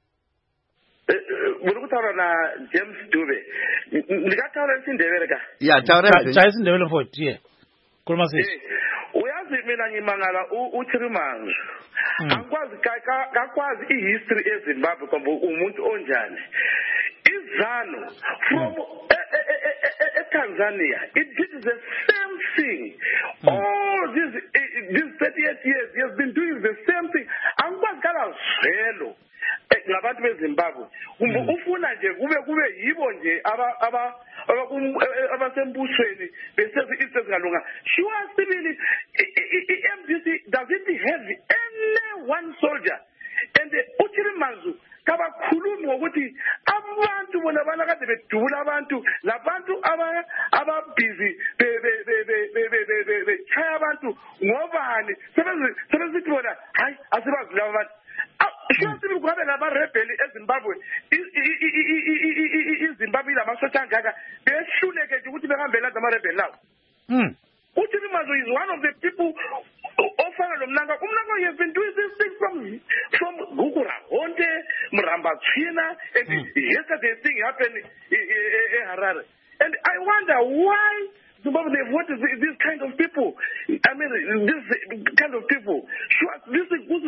Muri kutaura na James Dube. Ndikataura chindevere ka? Yeah, taura. Chaisi ndevere futhi, yeah. Kuluma sisi. Uyazi mina ngimangala uChirimanzu. Angikwazi kakwazi ihistory eZimbabwe kwamba umuntu onjani. Izano from Tanzania, it did the same thing. Mm. All these these thirty-eight years, he has been doing the same thing. Angikwazi kala zvelo ngabantu beZimbabwe. Ufuna nje kube kube yibo nje aba aba abasembusweni bese isezingalunga. Sure sibili I-M D C doesn't have any one soldier. And uChirimanzu kabakhulumi ngokuthi abantu bona balakade bedula abantu labantu aba aba busy be be be be be be be chaya abantu ngobani sebenzi sebenzithi bona hayi asibazi laba abantu shasibi kwabe laba rebel eZimbabwe iZimbabwe lamasosha angaka behluleke nje ukuthi behambela ama rebel lawo. Mm. uChirimanzu is one of the people ofana lo mnanga umnanga he has been doing this thing from from Gugura Honde Mramba China and mm. yesterday thing happened in Harare and I wonder why Zimbabwe what is this kind of people. I mean this kind of people sure this is good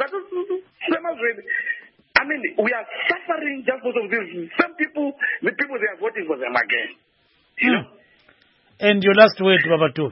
I mean we are suffering just because of this. Some people the people they are voting for them again, you mm. know. And your last word, Baba too.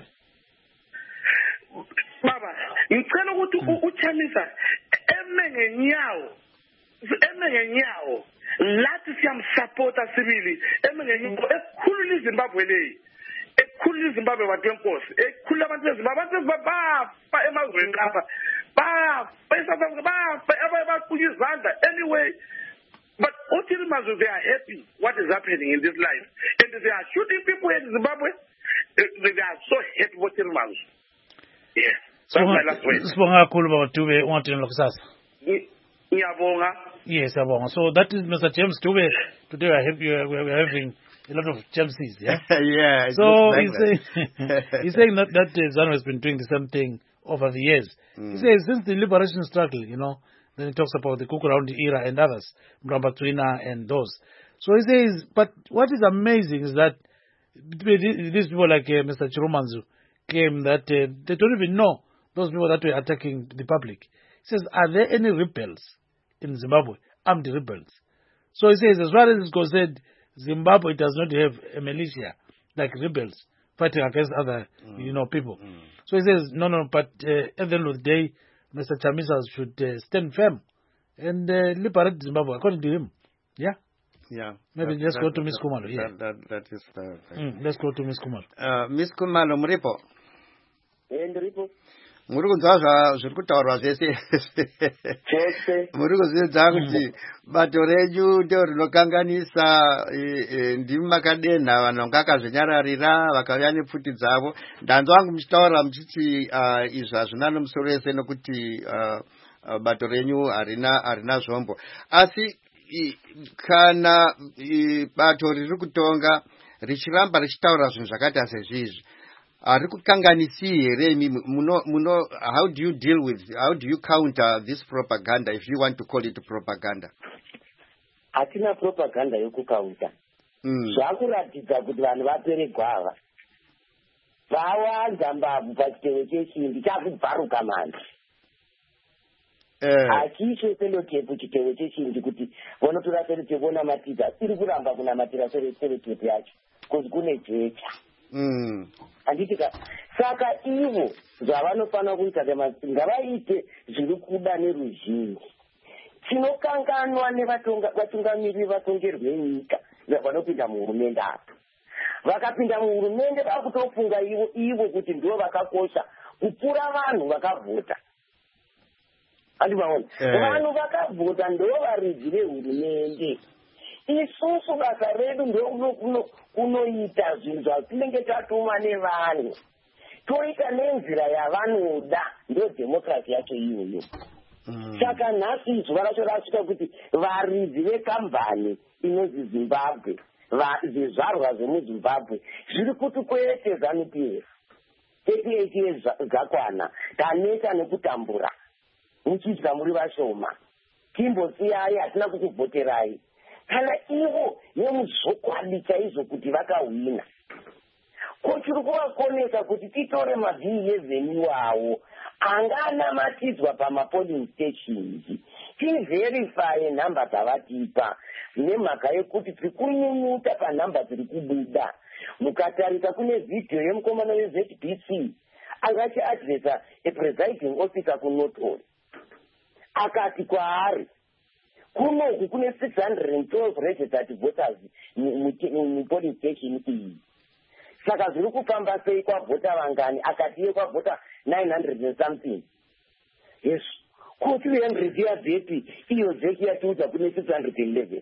Baba, ngicela ukuthi uChamisa emenge nyawo, emenge nyawo, lathi siyamsupporta sibili, emenge nyawo ekhulula iZimbabwe leyi. Ekhulula iZimbabwe bathu enkosi, ekhulula abantu beZimbabwe, abantu bafa emazweni lapha. Bafa, eSouth bafa, abaqunya izandla anyway. But uChirimanzu they are happy what is happening in this life. And they are shooting people in Zimbabwe. They are so happy with Chirimanzu. Yes. That's my last word. Sibonga kakhulu Baba Dube ungathini lokusasa. Ngiyabonga. Yes, abonga. So that is Mister James Dube. Today we are happy we are having a lot of Jameses, yeah. Yeah. So he's saying he's saying that that uh, Zanu has been doing the same thing over the years. Mm. He says since the liberation struggle, you know, then he talks about the Kukurawundi era and others, Mramba Twina and those. So he says, but what is amazing is that these people like uh, Mister Chirumans claim that uh, they don't even know those people that were attacking the public. He says, are there any rebels in Zimbabwe, armed rebels? So he says, as far as it's concerned, Zimbabwe does not have a militia like rebels fighting against other, mm. you know, people. Mm. So he says, no, no, but uh, at the end of the day, Mister Chamisa should uh, stand firm and uh, liberate Zimbabwe, according to him. Yeah? Yeah. Maybe that, let's that, go to Miss that, Kumalo. Yeah. That, that, that is the... Mm, let's go to Miss Kumalo. Uh, Miss Kumalo, Muripo. Eh, Muripo. Muri kunzwa zviri kutaurwa zvese muri kuzvidza kuti bato renyu ndiro rinokanganisa ndimi makadenha vanhu vakazvinyararira vakauya nepfuti dzavo. Ndanzwa vangu muchitaura muchiti izvi hazvina nemusoro wese nokuti bato renyu harina harina zvombo, asi kana bato riri kutonga richiramba richitaura zvinhu zvakaita sezvizvi Ari kukanganisi here muno muno how do you deal with how do you counter this propaganda if you want to call it propaganda? Hatina propaganda yokukaunta. Mm. Zvakuratidza kuti vanhu vapere gwava. Vawanza mbabvu pachitevo chechimbi chakubvaruka manje. hachiiswe selotepu chitewe chechinji kuti vanotora selotepu onamatidza iri kuramba kunamatira selotepu yacho kozi kune jecha handitika saka ivo zvavanofanira kuita ngavaite zviri kuda neruzhinji tinokanganwa nevatungamiri vatongerwe nyika vanopinda muhurumende apo vakapinda muhurumende vakutofunga ivo ivo kuti ndo vakakosha kupfuura vanhu vakavhota andivaona vanhu vakavhota ndo varidzi vehurumende isusu basa redu ndo kunoita zvinhu zvatinenge tatuma nevanhu toita nenzira yavanoda ndo dhemokrasi yacho iyoyo saka nhasi zuva racho rasvika kuti varidzi vekambani inonzi zimbabwe zvizvarwa zvemuzimbabwe zviri kuti kwete zanup f thirty eight years zvakwana taneta nekutambura muchidya muri vashoma timbosiyai hatina kukuvhoterai kana ivo nemuzokwadi chaizvo kuti vakahwina ko tiri kuvakonesa kuti titore mavhii yevheniu avo anganamatidzwa pamapolling stations tivherifaye nhamba dzavatipa nemhaka yekuti tiri kunyunyuta panhamba dziri kubuda mukatarisa kune vhidhiyo yemukomana wez b c angati adresa epresiding officer kunotori akati kwaari kunoku kune six hundred twelve registered voters mupolling station iyi saka zviri kufamba sei kwavhota vangani akati iye kwavhota nine hundred and something yes ko three hundred yavhepi iyo vheki yatiudza kune six hundred and eleven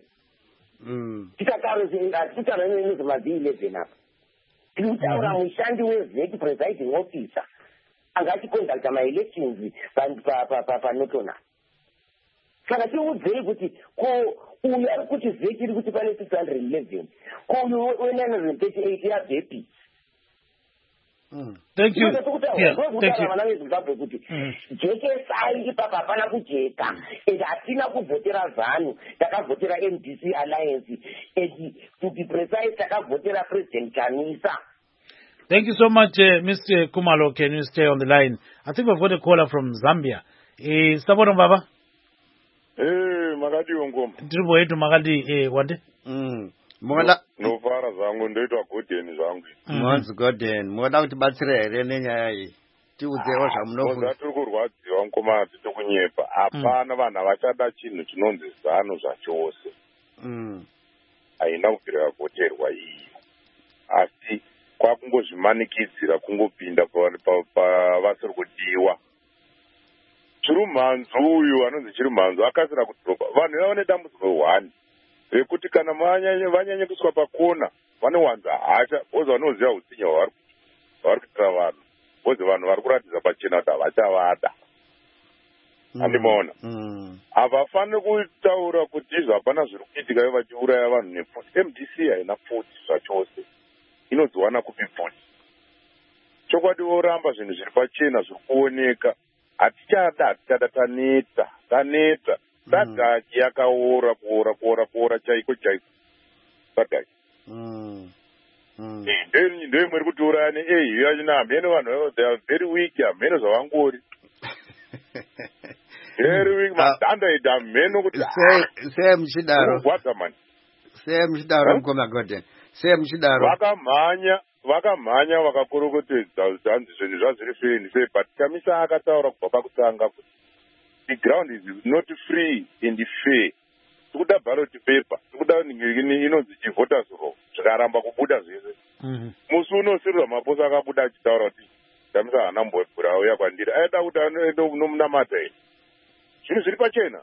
titakaro inozi mavhii eleven apa tiri kutaura mushandi wevheki presiding officer angachikondakta maelections panotona saka tiudzei kuti ko uyu ari kuti vheki iri kuti pane six hundred and eleven ko uyu wenine hundred and thirty eight yavhepi Thank you. Yeah, thank you. Vana vezimbabwe kuti jekesai ipapa hapana kujeka and hatina kuvhotera zanu takavhotera M D C alliance and to be precise takavhotera president Chamisa. Thank you so much, uh, Mister Kumalo. Can you stay on the line? I think we've got a caller from Zambia. Eh, Sabona Baba? Eh, Magadi Ongom. Tribo yetu Magadi, eh, wande? Mm. Mwala nofara zangu ndoitwa godeni zangu mwanzi godeni mwoda kuti batsira here nenyaya iyi tiudzewo zvamunofunga tiri kurwadziwa mukomana tiri kunyepa hapana vanhu havachada chinhu chinonzi zano zvachose haina kubvira kuvhoterwa iyo asi kwakungozvimanikidzira kungopinda pavasiri kudiwa chirumhanzo uyu anonzi chirumhanzo akasira kudhoropa vanhu vava nedambudziko one rekuti kana vanyanye kuswa pakona vanowanza hasha bozi vanoziva utsinya hwavari kuitira vanhu bozi vanhu vari kuratidza pachena kuti havachavada handimaona havafaniri kutaura kuti izvo hapana zviri kuitika vachiuraya vanhu nepfuti M D C haina pfuti zvachose inodziwana kupi pfuti chokwadi voramba zvinhu zviri pachena zviri kuoneka hatichada hatichada taneta taneta sadhaki yakaora kuora kuora kuora chaiko chaiko sadhaki ndoimwe muri kutiuraya ei yachina hamene vanhu they are very weak hamene zvavangori very weak madhanda iti hamene kuti sei muchidaro kurwadza mani sei muchidaro mukoma Gordon sei muchidaro vakamhanya vakamhanya vakakorokotedza zvanzi zvinhu zvazviri feni sei but Chamisa akataura kubva pakutanga kuti the ground is not free and fair. Tikuda ballot paper, tikuda inonzi chivoters roll, zvikaramba kubuda zvese. Musi unosirwa maposa akabuda achitaura kuti Chamisa haana mbobvura auya kwandiri. Aida kuti anoenda nomunamata here. Zvinhu zviri pachena.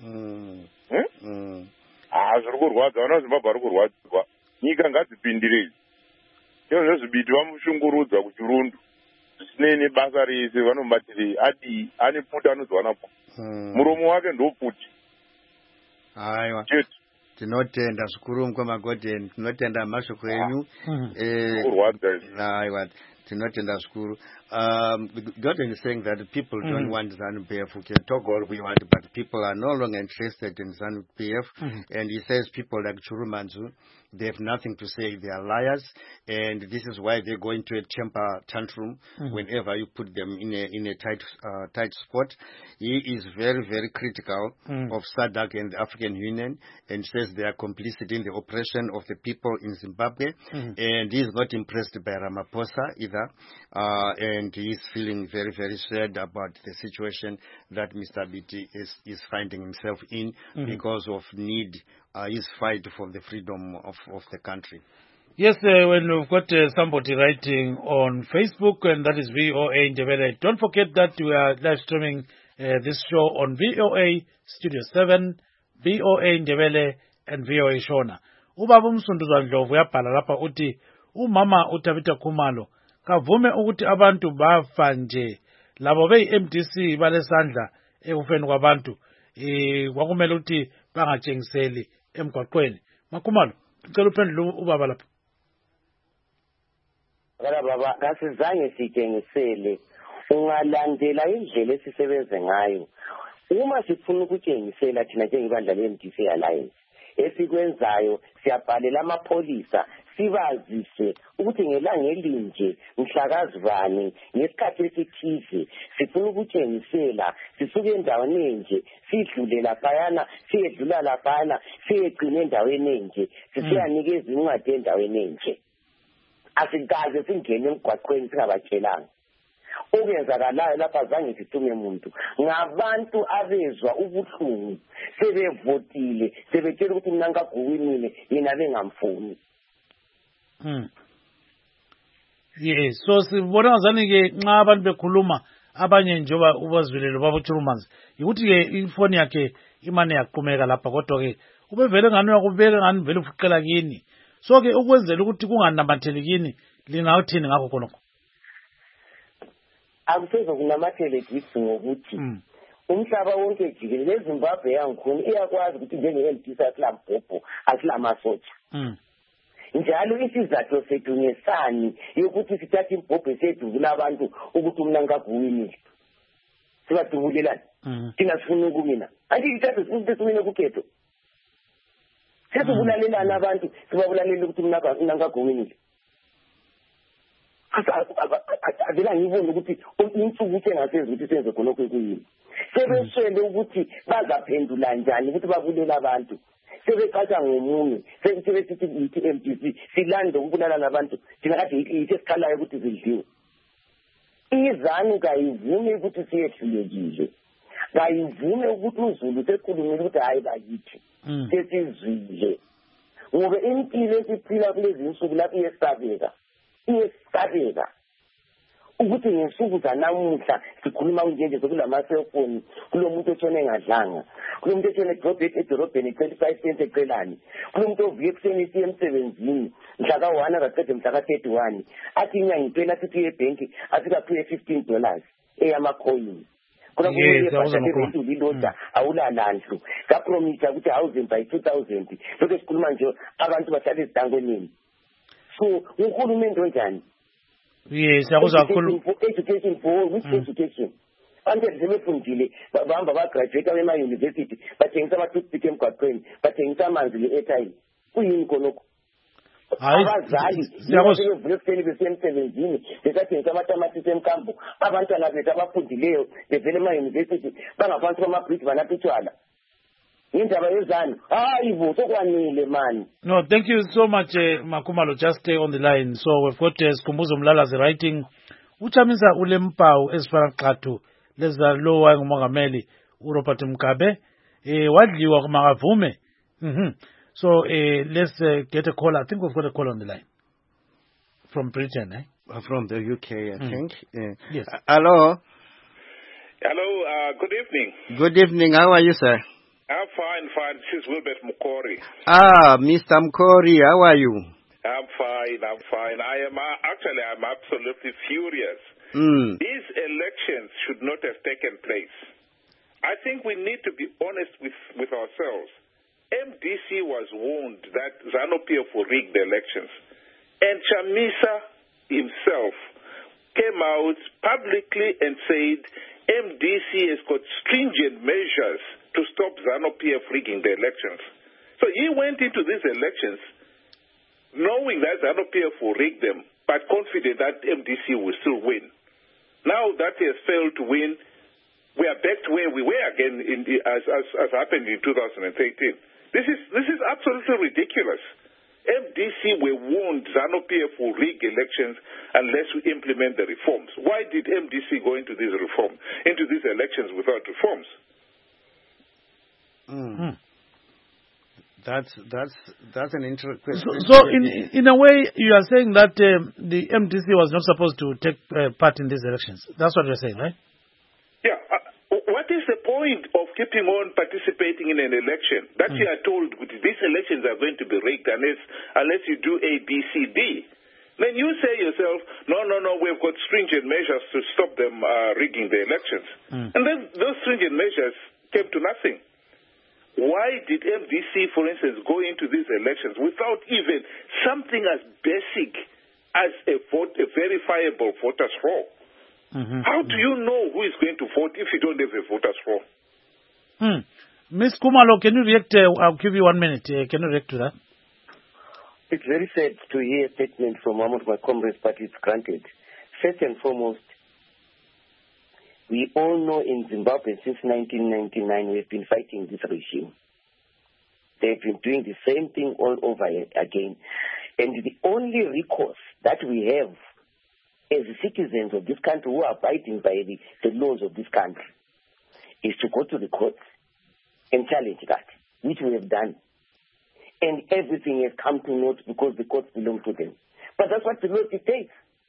Ah, zviri kurwadza, vana veZimbabwe vari kurwadziwa. Nyika ngadzipindirei. Izvo zvezvibiti vamushungurudza kuchirundu. Zvisinei nebasa rese vanomubatiri adii ane pfuti anodziwana pfuti. Muromo wake ndopfuti. Aiwa. Tinotenda zvikuru mukoma Gordon, tinotenda mashoko enyu. Eh, kurwadza. Aiwa, tinotenda zvikuru. Um, Gordon is saying that people Mm-hmm. don't want ZANU-P F. We can talk all we want, but people are no longer interested in ZANU-P F. Mm-hmm. And he says people like Churumanzu, they have nothing to say. They are liars, and this is why they go into a temper tantrum Mm-hmm. whenever you put them in a in a tight uh, tight spot. He is very very critical Mm. of SADC and the African Union, and says they are complicit in the oppression of the people in Zimbabwe. Mm-hmm. And he is not impressed by Ramaphosa either, uh, and he is feeling very very sad about the situation that Mister B T is is finding himself in Mm-hmm. because of need uh, his fight for the freedom of of the country. Yes, uh, when we've got uh, somebody writing on Facebook, and that is V O A Ndebele. Don't forget that we are live streaming uh, this show on V O A Studio seven, V O A Ndebele, and V O A Shona. Ubaba uMsunduzwa Ndlovu uyabhala lapha uthi umama uThabitha Khumalo kavume ukuthi abantu bafa nje labo beyi-M D C balesandla ekufeni kwabantu eh kwakumele ukuthi bangatshengiseli emgwaqweni. Makhumalo, ngicela uphendule ubaba lapha. Kana baba kasizange sitshengisele ungalandela indlela esisebenze ngayo uma sifuna ukutshengisela thina njengebandla le-M D C Alliance esikwenzayo siyabhalela amapholisa sibazise ukuthi ngelanga elinje mhlakazivani ngesikhathi esithize sifuna ukutshengisela sisuke endaweni enje sidlule laphayana siyedlula laphayana siyegcina endaweni enje sisiyanikeza incwadi endaweni enje asikaze singene emgwaqweni singabatshelanga okuyenzakalayo lapha zange sithume umuntu ngabantu abezwa ubuhlungu sebevotile sebetshela ukuthi mina ngaguwinile yena bengamfuni. Hmm. Yes, so sibona ngazani ke nxa abantu bekhuluma abanye njengoba ubazwilelo baba Churumanzi ukuthi ke ifoni yakhe imane yaqhumeka lapha kodwa ke ubevele ngani yakubeka ngani vele ufuqela kini. So ke ukwenzela ukuthi kunganamatheli kini lingawuthini ngakho khonokho. Akuseza kunamathele kithi ngokuthi umhlaba wonke jikelele eZimbabwe yangikhona iyakwazi ukuthi njenge-M D C asilampopo asilamasotsha. Mm. Njalo isizathu sethu ngesani yokuthi sithathe impobho sethu kulabantu ukuthi umna ngaguwinile sibadubulelana thina sifuna ukumina anti ithathe sifuna kumina kukhetho sesibulalelana abantu sibabulalela ukuthi umna ngaguwinile avela ngibona ukuthi insuku engasenza ukuthi senze khonokho ekuyini sebeswele ukuthi bazaphendula njani ukuthi babulela abantu sebeqatha ngomunye sebesithi i-M D C silande ukubulala nabantu thina kade yithi esikhalayo ukuthi zidliwe izanu kayivume ukuthi siyehlulekile kayivume ukuthi uZulu sekhulumile ukuthi hayi bakithi sesizwile ngoba impilo esiphila kulezi insuku lapho iyesabeka iyesabeka ukuthi ngesuku zanamuhla sikhuluma njenje sokulama cellphone kulomuntu otshone engadlanga kulomuntu otshone edrobheni edorobheni twenty-five cents ecelani kulomuntu ovuye ekuseni isiye emsebenzini mhla ka one akaqede mhla ka thirty-one athi inyanga iphela athi uye ebhenki afika aphiwe fifteen dollars eyamakhoyini kuna kuyebasalerenti uliloda awulalandlu kapromisa ukuthi thousand by two thousand lokho sikhuluma nje abantu bahlala ezitangwenini so uhulumende onjani. Yes, akuzwa kakhulu. Education for which mm. education? Ande sebefundile bahamba bagraduate abema university bathengisa ama-toothpick emgwaqweni bathengisa amanzi le-airtime kuyini khonokho abazali sebevule ekuseni besemsebenzini besathengisa amatamatisi emkambo abantwana bethu abafundileyo bevele ema-university bangaphansi kwamabridge banapha utshwala indaba yezanu hayi bo sokwanele man. No, thank you so much uh, Makhumalo. Just stay on the line. So we've got uh, Sikhumbuzo Mlalazi writing uchamisa ule mpawu ezifana xathu leza lo wayengumongameli uRobert Mugabe eh wadliwa kumakavume. Mhm. So uh, let's uh, get a call. I think we've got a call on the line from Britain, eh? Uh, from the U K, I mm. think. Uh, yes. Uh, hello. Hello. Uh, good evening. Good evening. How are you, sir? I'm fine, fine. This is Wilbert Mukori. Ah, Mister Mukori, how are you? I'm fine, I'm fine. I am uh, actually, I'm absolutely furious. Mm. These elections should not have taken place. I think we need to be honest with, with ourselves. M D C was warned that ZANU-P F will rig the elections. And Chamisa himself came out publicly and said M D C has got stringent measures to stop ZANU-P F rigging the elections. So he went into these elections knowing that ZANU-P F will rig them, but confident that M D C will still win. Now that he has failed to win, we are back to where we were again in the, as, as, as happened in two thousand thirteen. This is, this is absolutely ridiculous. M D C were warned ZANU-P F will rig elections unless we implement the reforms. Why did M D C go into these reforms, into these elections without reforms? Mm. That's that's that's an interesting question. So, so in in a way, you are saying that um, the M D C was not supposed to take uh, part in these elections. That's what you're saying, right? Yeah. Uh, what is the point of keeping on participating in an election that mm. you are told these elections are going to be rigged unless unless you do A, B, C, D? Then you say yourself, no, no, no, we've got stringent measures to stop them uh, rigging the elections. Mm. And then those stringent measures came to nothing. Why did M D C, for instance, go into these elections without even something as basic as a vote, a verifiable voters roll? Mm-hmm. How do you know who is going to vote if you don't have a voters roll? Hmm. Miz Kumalo, can you react? Uh, I'll give you one minute. Uh, can you react to that? It's very sad to hear a statement from one of my comrades, but it's granted. First and foremost, we all know in Zimbabwe since nineteen ninety-nine we've been fighting this regime. They've been doing the same thing all over again. And the only recourse that we have as citizens of this country who are abiding by the, the laws of this country is to go to the courts and challenge that, which we have done. And everything has come to naught because the courts belong to them. But that's what the law dictates.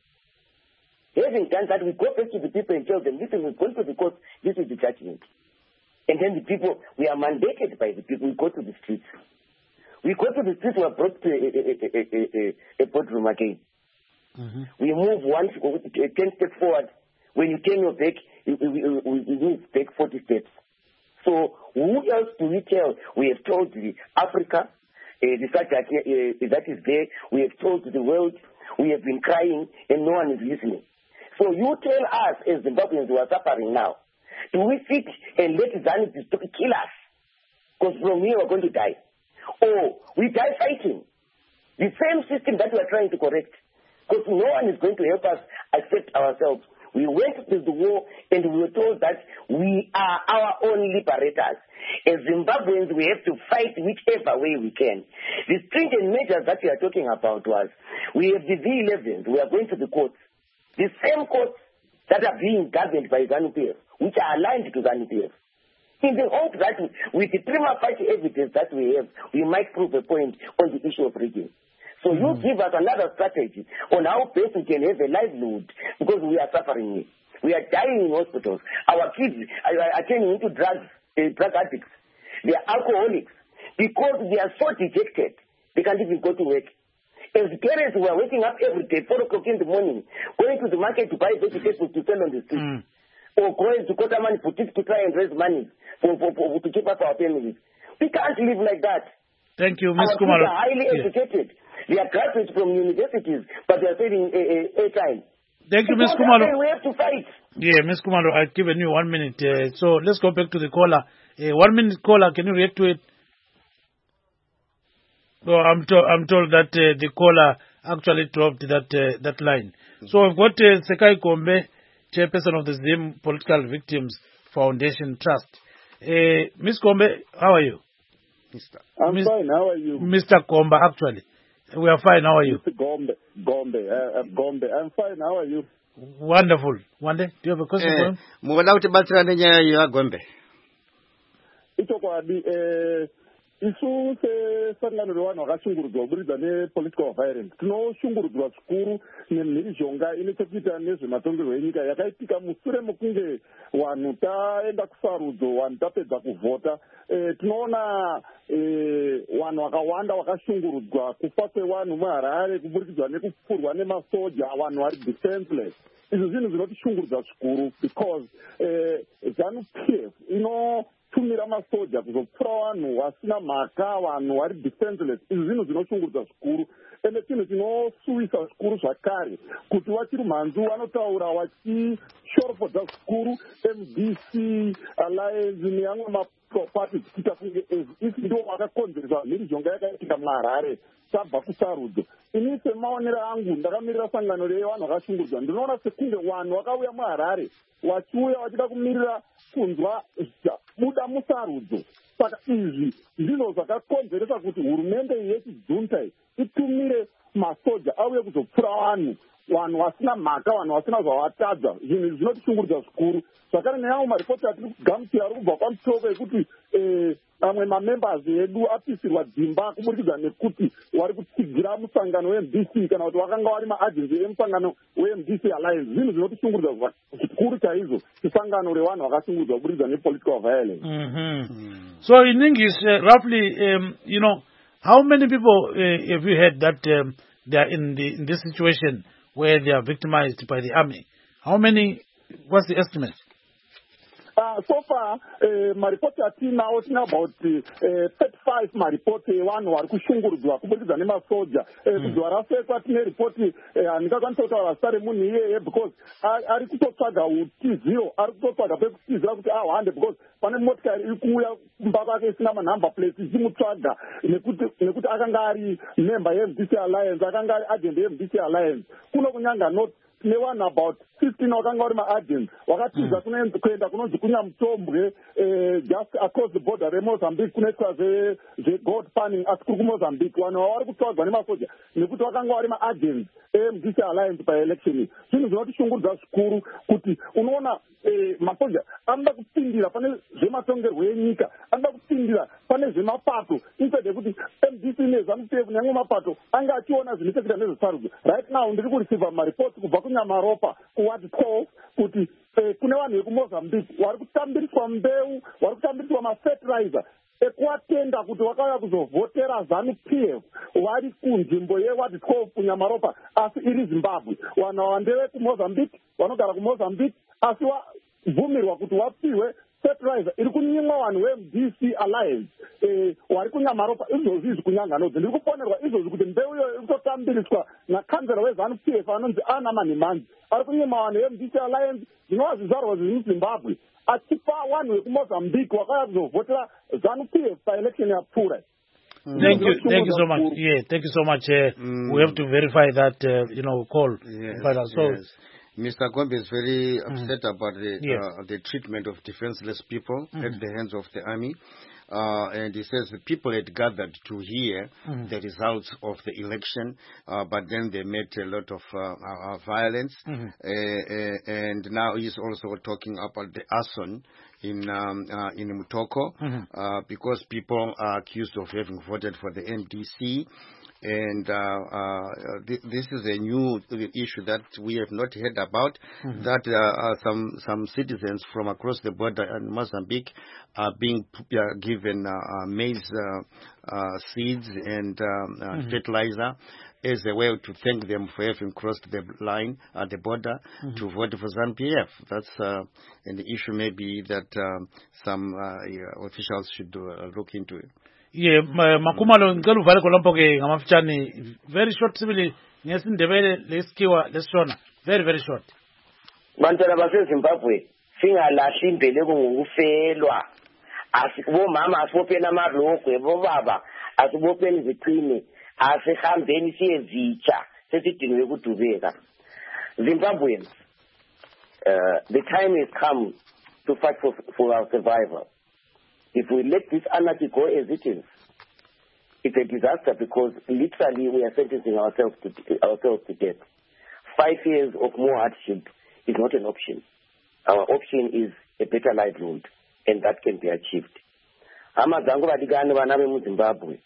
Having done that, we go back to the people and tell them, listen, we've gone to the court, this is the judgment. And then the people, we are mandated by the people, we go to the streets. We go to the streets, we are brought to a, a, a, a, a, a boardroom again. Mm-hmm. We move one, ten steps forward. When you turn your back, we, we, we, we move back forty steps. So who else do we tell? We have told the Africa, uh, the fact that, uh, that is there. We have told the world. We have been crying and no one is listening. So you tell us as Zimbabweans who are suffering now, do we sit and let ZANU kill us? Because from here we're going to die. Or we die fighting. The same system that we are trying to correct. Because no one is going to help us accept ourselves. We went to the war and we were told that we are our own liberators. As Zimbabweans, we have to fight whichever way we can. The stringent measures that we are talking about was, we have the V elevens, we are going to the courts. The same courts that are being governed by ZANU-P F, which are aligned to ZANU-P F. In the hope that with the prima facie evidence that we have, we might prove a point on the issue of rigging. So mm. you give us another strategy on how best we can have a livelihood, because we are suffering. We are dying in hospitals. Our kids are, are turning into drugs, uh, drug addicts. They are alcoholics because they are so dejected. They can't even go to work. As parents who are waking up every day, four o'clock in the morning, going to the market to buy vegetables to sell on the street, mm. or going to Kotaman Boutique to try and raise money for, for, for, to keep up our families. We can't live like that. Thank you, Miz Our Kumalo. kids are highly yeah. educated. They are graduates from universities, but they are saving a, a, a time. Thank you, Miz Kumalo. We have to fight. Yeah, Miz Kumalo, I've given you one minute. Uh, so let's go back to the caller. Uh, one minute caller, can you react to it? No, I'm, to- I'm told that uh, the caller actually dropped that uh, that line. Mm-hmm. So we've got uh, Sekai Kombe, chairperson of the Zim Political Victims Foundation Trust. Uh, Miz Kombe, how are you? Mister I'm Miz- fine, how are you? Mister Komba, actually. We are fine, how are you? Mister Gombe, Gombe, uh, Gombe, I'm fine, how are you? Wonderful. Wande, do you have a question for him? Muwala kuti batsirane nyaya ya Gombe. Ito kwa di, eh, isu se sangano rwano wakashungurudzwa kuburidza nepolitical violence. Tinoshungurudzwa zvikuru nemhirizhonga ine chekuita nezvematongerwo enyika yakaitika mushure mekunge vanhu taenda kusarudzo, vanhu tapedza kuvhota. Eh, tinoona eh, vanhu vakawanda vakashungurudzwa, kufa kwevanhu muHarare kuburikidzwa nekupfurwa nemasoja, vanhu vari defenseless. Izvi zvinhu zvinotishungurudza zvikuru because eh, ZANU-P F ino tumira masoja kuzopfura vanhu vasina mhaka, vanhu vari defenseless. Izvi zvinhu zvinoshungurudza zvikuru, ende chinhu chinosuwisa zvikuru zvakare kuti vachiri mhanzu vanotaura vachishorofodza zvikuru M D C Alliance neamwe mapati kuita kunge isi ndiwo vakakonzeresa mhirizhonga yakaitika muHarare tabva kusarudzo. Ini semaonero angu ndakamirira sangano revanhu vakashungurudzwa, ndinoona sekunge vanhu vakauya muHarare vachiuya vachida kumirira kunzwa buda musarudzo. Saka izvi ndizvo zvakakonzeresa kuti hurumende yechijunta itumire masoja auye kuzopfura vanhu, vanhu vasina mhaka, vanhu vasina zvavatadza. Zvinhu zvinotishungurudza zvikuru. Zvakare neamwe maripoti atiri kugamuchira ari kubva pamusoro yekuti amwe mamembers edu apisirwa dzimba kuburikidza nekuti vari kutsigira musangano we-M D C kana kuti vakanga vari maagenzi emusangano we-M D C Alliance. Zvinhu zvinotishungurudza zvikuru chaizvo isangano revanhu vakashungurudzwa kuburikidza ne-political violence. Mm-hmm. So in English, uh, roughly, um, you know, how many people uh, have you heard that um, they are in, the, in this situation where they are victimized by the army? How many, what's the estimate? Uh, so far, uh, maripoti atinawo tina about uh, thirty-five maripoti evanhu vari kushungurudzwa kubudikidza nemasoja. Kudzwa rasekwa tine ripoti handingakwanisa kutaura zita remunhu iyeye because ari kutotsvaga utiziro, ari kutotsvaga pekutizira kuti ahwande because pane motikari iri kuuya kumba kwake isina manumber plate ichimutsvaga nekuti akanga ari member ye-M D C Alliance, akanga ari agent ye-M D C Alliance. Kuno kunyanga not ne vanhu about fifteen wakanga vari maagents vakatiza kuenda kunonzi kunyamutombwe just across the border remozambique kunoitwa zvegold panning asi kuri kumozambique. Vanhu ava vari kutsvagwa nemasoja nekuti vakanga vari maagents e-M D C Alliance paelection. Zvinhu zvinotishungurudza zvikuru kuti unoona masoja anoda kupindira pane zvematongerwo enyika, anoda kupindira pane zvemapato instead yekuti M D C neZANU P F nyangwe mapato anga achiona zvinoitika nezvesarudzo. Right now ndiri kureceiva maripoti kubva kunyamaropa kuward twelve kuti kune vanhu vekumozambique vari kutambiriswa mbeu, vari kutambiriswa mafertilizer ekuatenda kuti vakauya kuzovhotera ZANU P F vari kunzvimbo yeward twelve kunyamaropa asi iri Zimbabwe. Vanhu ava ndevekumozambique, vanogara kumozambique asi vabvumirwa kuti vapiwe fertilizer iri kunyimwa vanhu ve-M D C Alliance vari kunyamaropa. Izvozvi izvi kunyanganodzi ndiri kuponerwa izvozvi kuti mbeu iyo iri kutotambiriswa nakanzera weZANU P F anonzi Ana Manhimanzi ari kunyima vanhu ve-M D C Alliance zvinova zvizvarwa zviri muZimbabwe achipa vanhu vekumozambique vakauya kuzovhotera ZANU P F paelection yapfuura. Thank you, thank you so much. Yeah, thank you so much. Uh, mm. We have to verify that, uh, you know, call. Yes, so, yes. Mister Gombe is very upset mm. about the yes. uh, the treatment of defenseless people mm. at the hands of the army. Uh, and he says the people had gathered to hear mm. the results of the election, uh, but then they met a lot of uh, uh, violence. Mm-hmm. uh, uh, and now he's also talking about the arson in um, uh, in Mutoko, mm-hmm. uh, because people are accused of having voted for the M D C. And uh, uh, th this is a new issue that we have not heard about, mm-hmm. that uh, uh, some some citizens from across the border in Mozambique are being uh, given uh, uh, maize uh, uh, seeds and um, uh, mm-hmm. fertilizer as a way to thank them for having crossed the line at the border mm-hmm. to vote for ZANU P F. That's uh, and the issue may be that um, some uh, yeah, officials should uh, look into it. Yeah, makumalo ngelu vale kolompo ke ngamafchani very short sibili ngesindebele leskiwa lesona very very short. Bantwana base Zimbabwe singalahli imbeleko ngokufelwa. Asibo mama asibopena amarogwe bobaba asibopena iziqini asihambeni siyezitsha sesidinwe ukudubeka. Zimbabweans, uh, the time has come to fight for, for our survival. If we let this anarchy go as it is, it's a disaster because literally we are sentencing ourselves to ourselves to death. Five years of more hardship is not an option. Our option is a better livelihood, and that can be achieved. Amazangu vadigani vana mu Zimbabwe.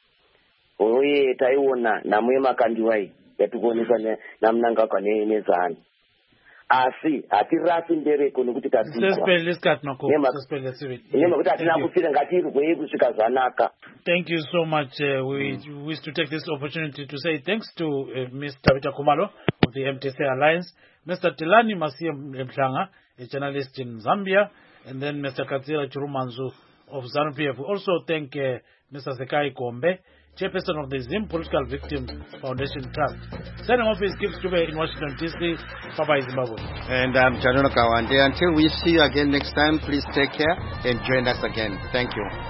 Oye taiona namwe makandiwai yatukuonesa namnanga kwa nezani. Asi atirasi ndereko nokuti tatsika. Suspend this cut nako. Suspend the civil. Nema kuti atina kufira ngatiri kweye kusvika zvanaka. Thank you so much. Uh, we mm. wish to take this opportunity to say thanks to uh, Mister Tabita Khumalo of the M D C Alliance, Mister Tilani Masia Mhlanga, a journalist in Zambia, and then Mister Katsira Chirumanzu of ZANU-P F. We also thank uh, Mister Sekai Gombe, chairperson of the Zim Political Victim Foundation Trust. Signing off is Gibbs Dube in Washington, D C. Bye-bye, Zimbabwe. And I'm Janono Kawande. Until we see you again next time, please take care and join us again. Thank you.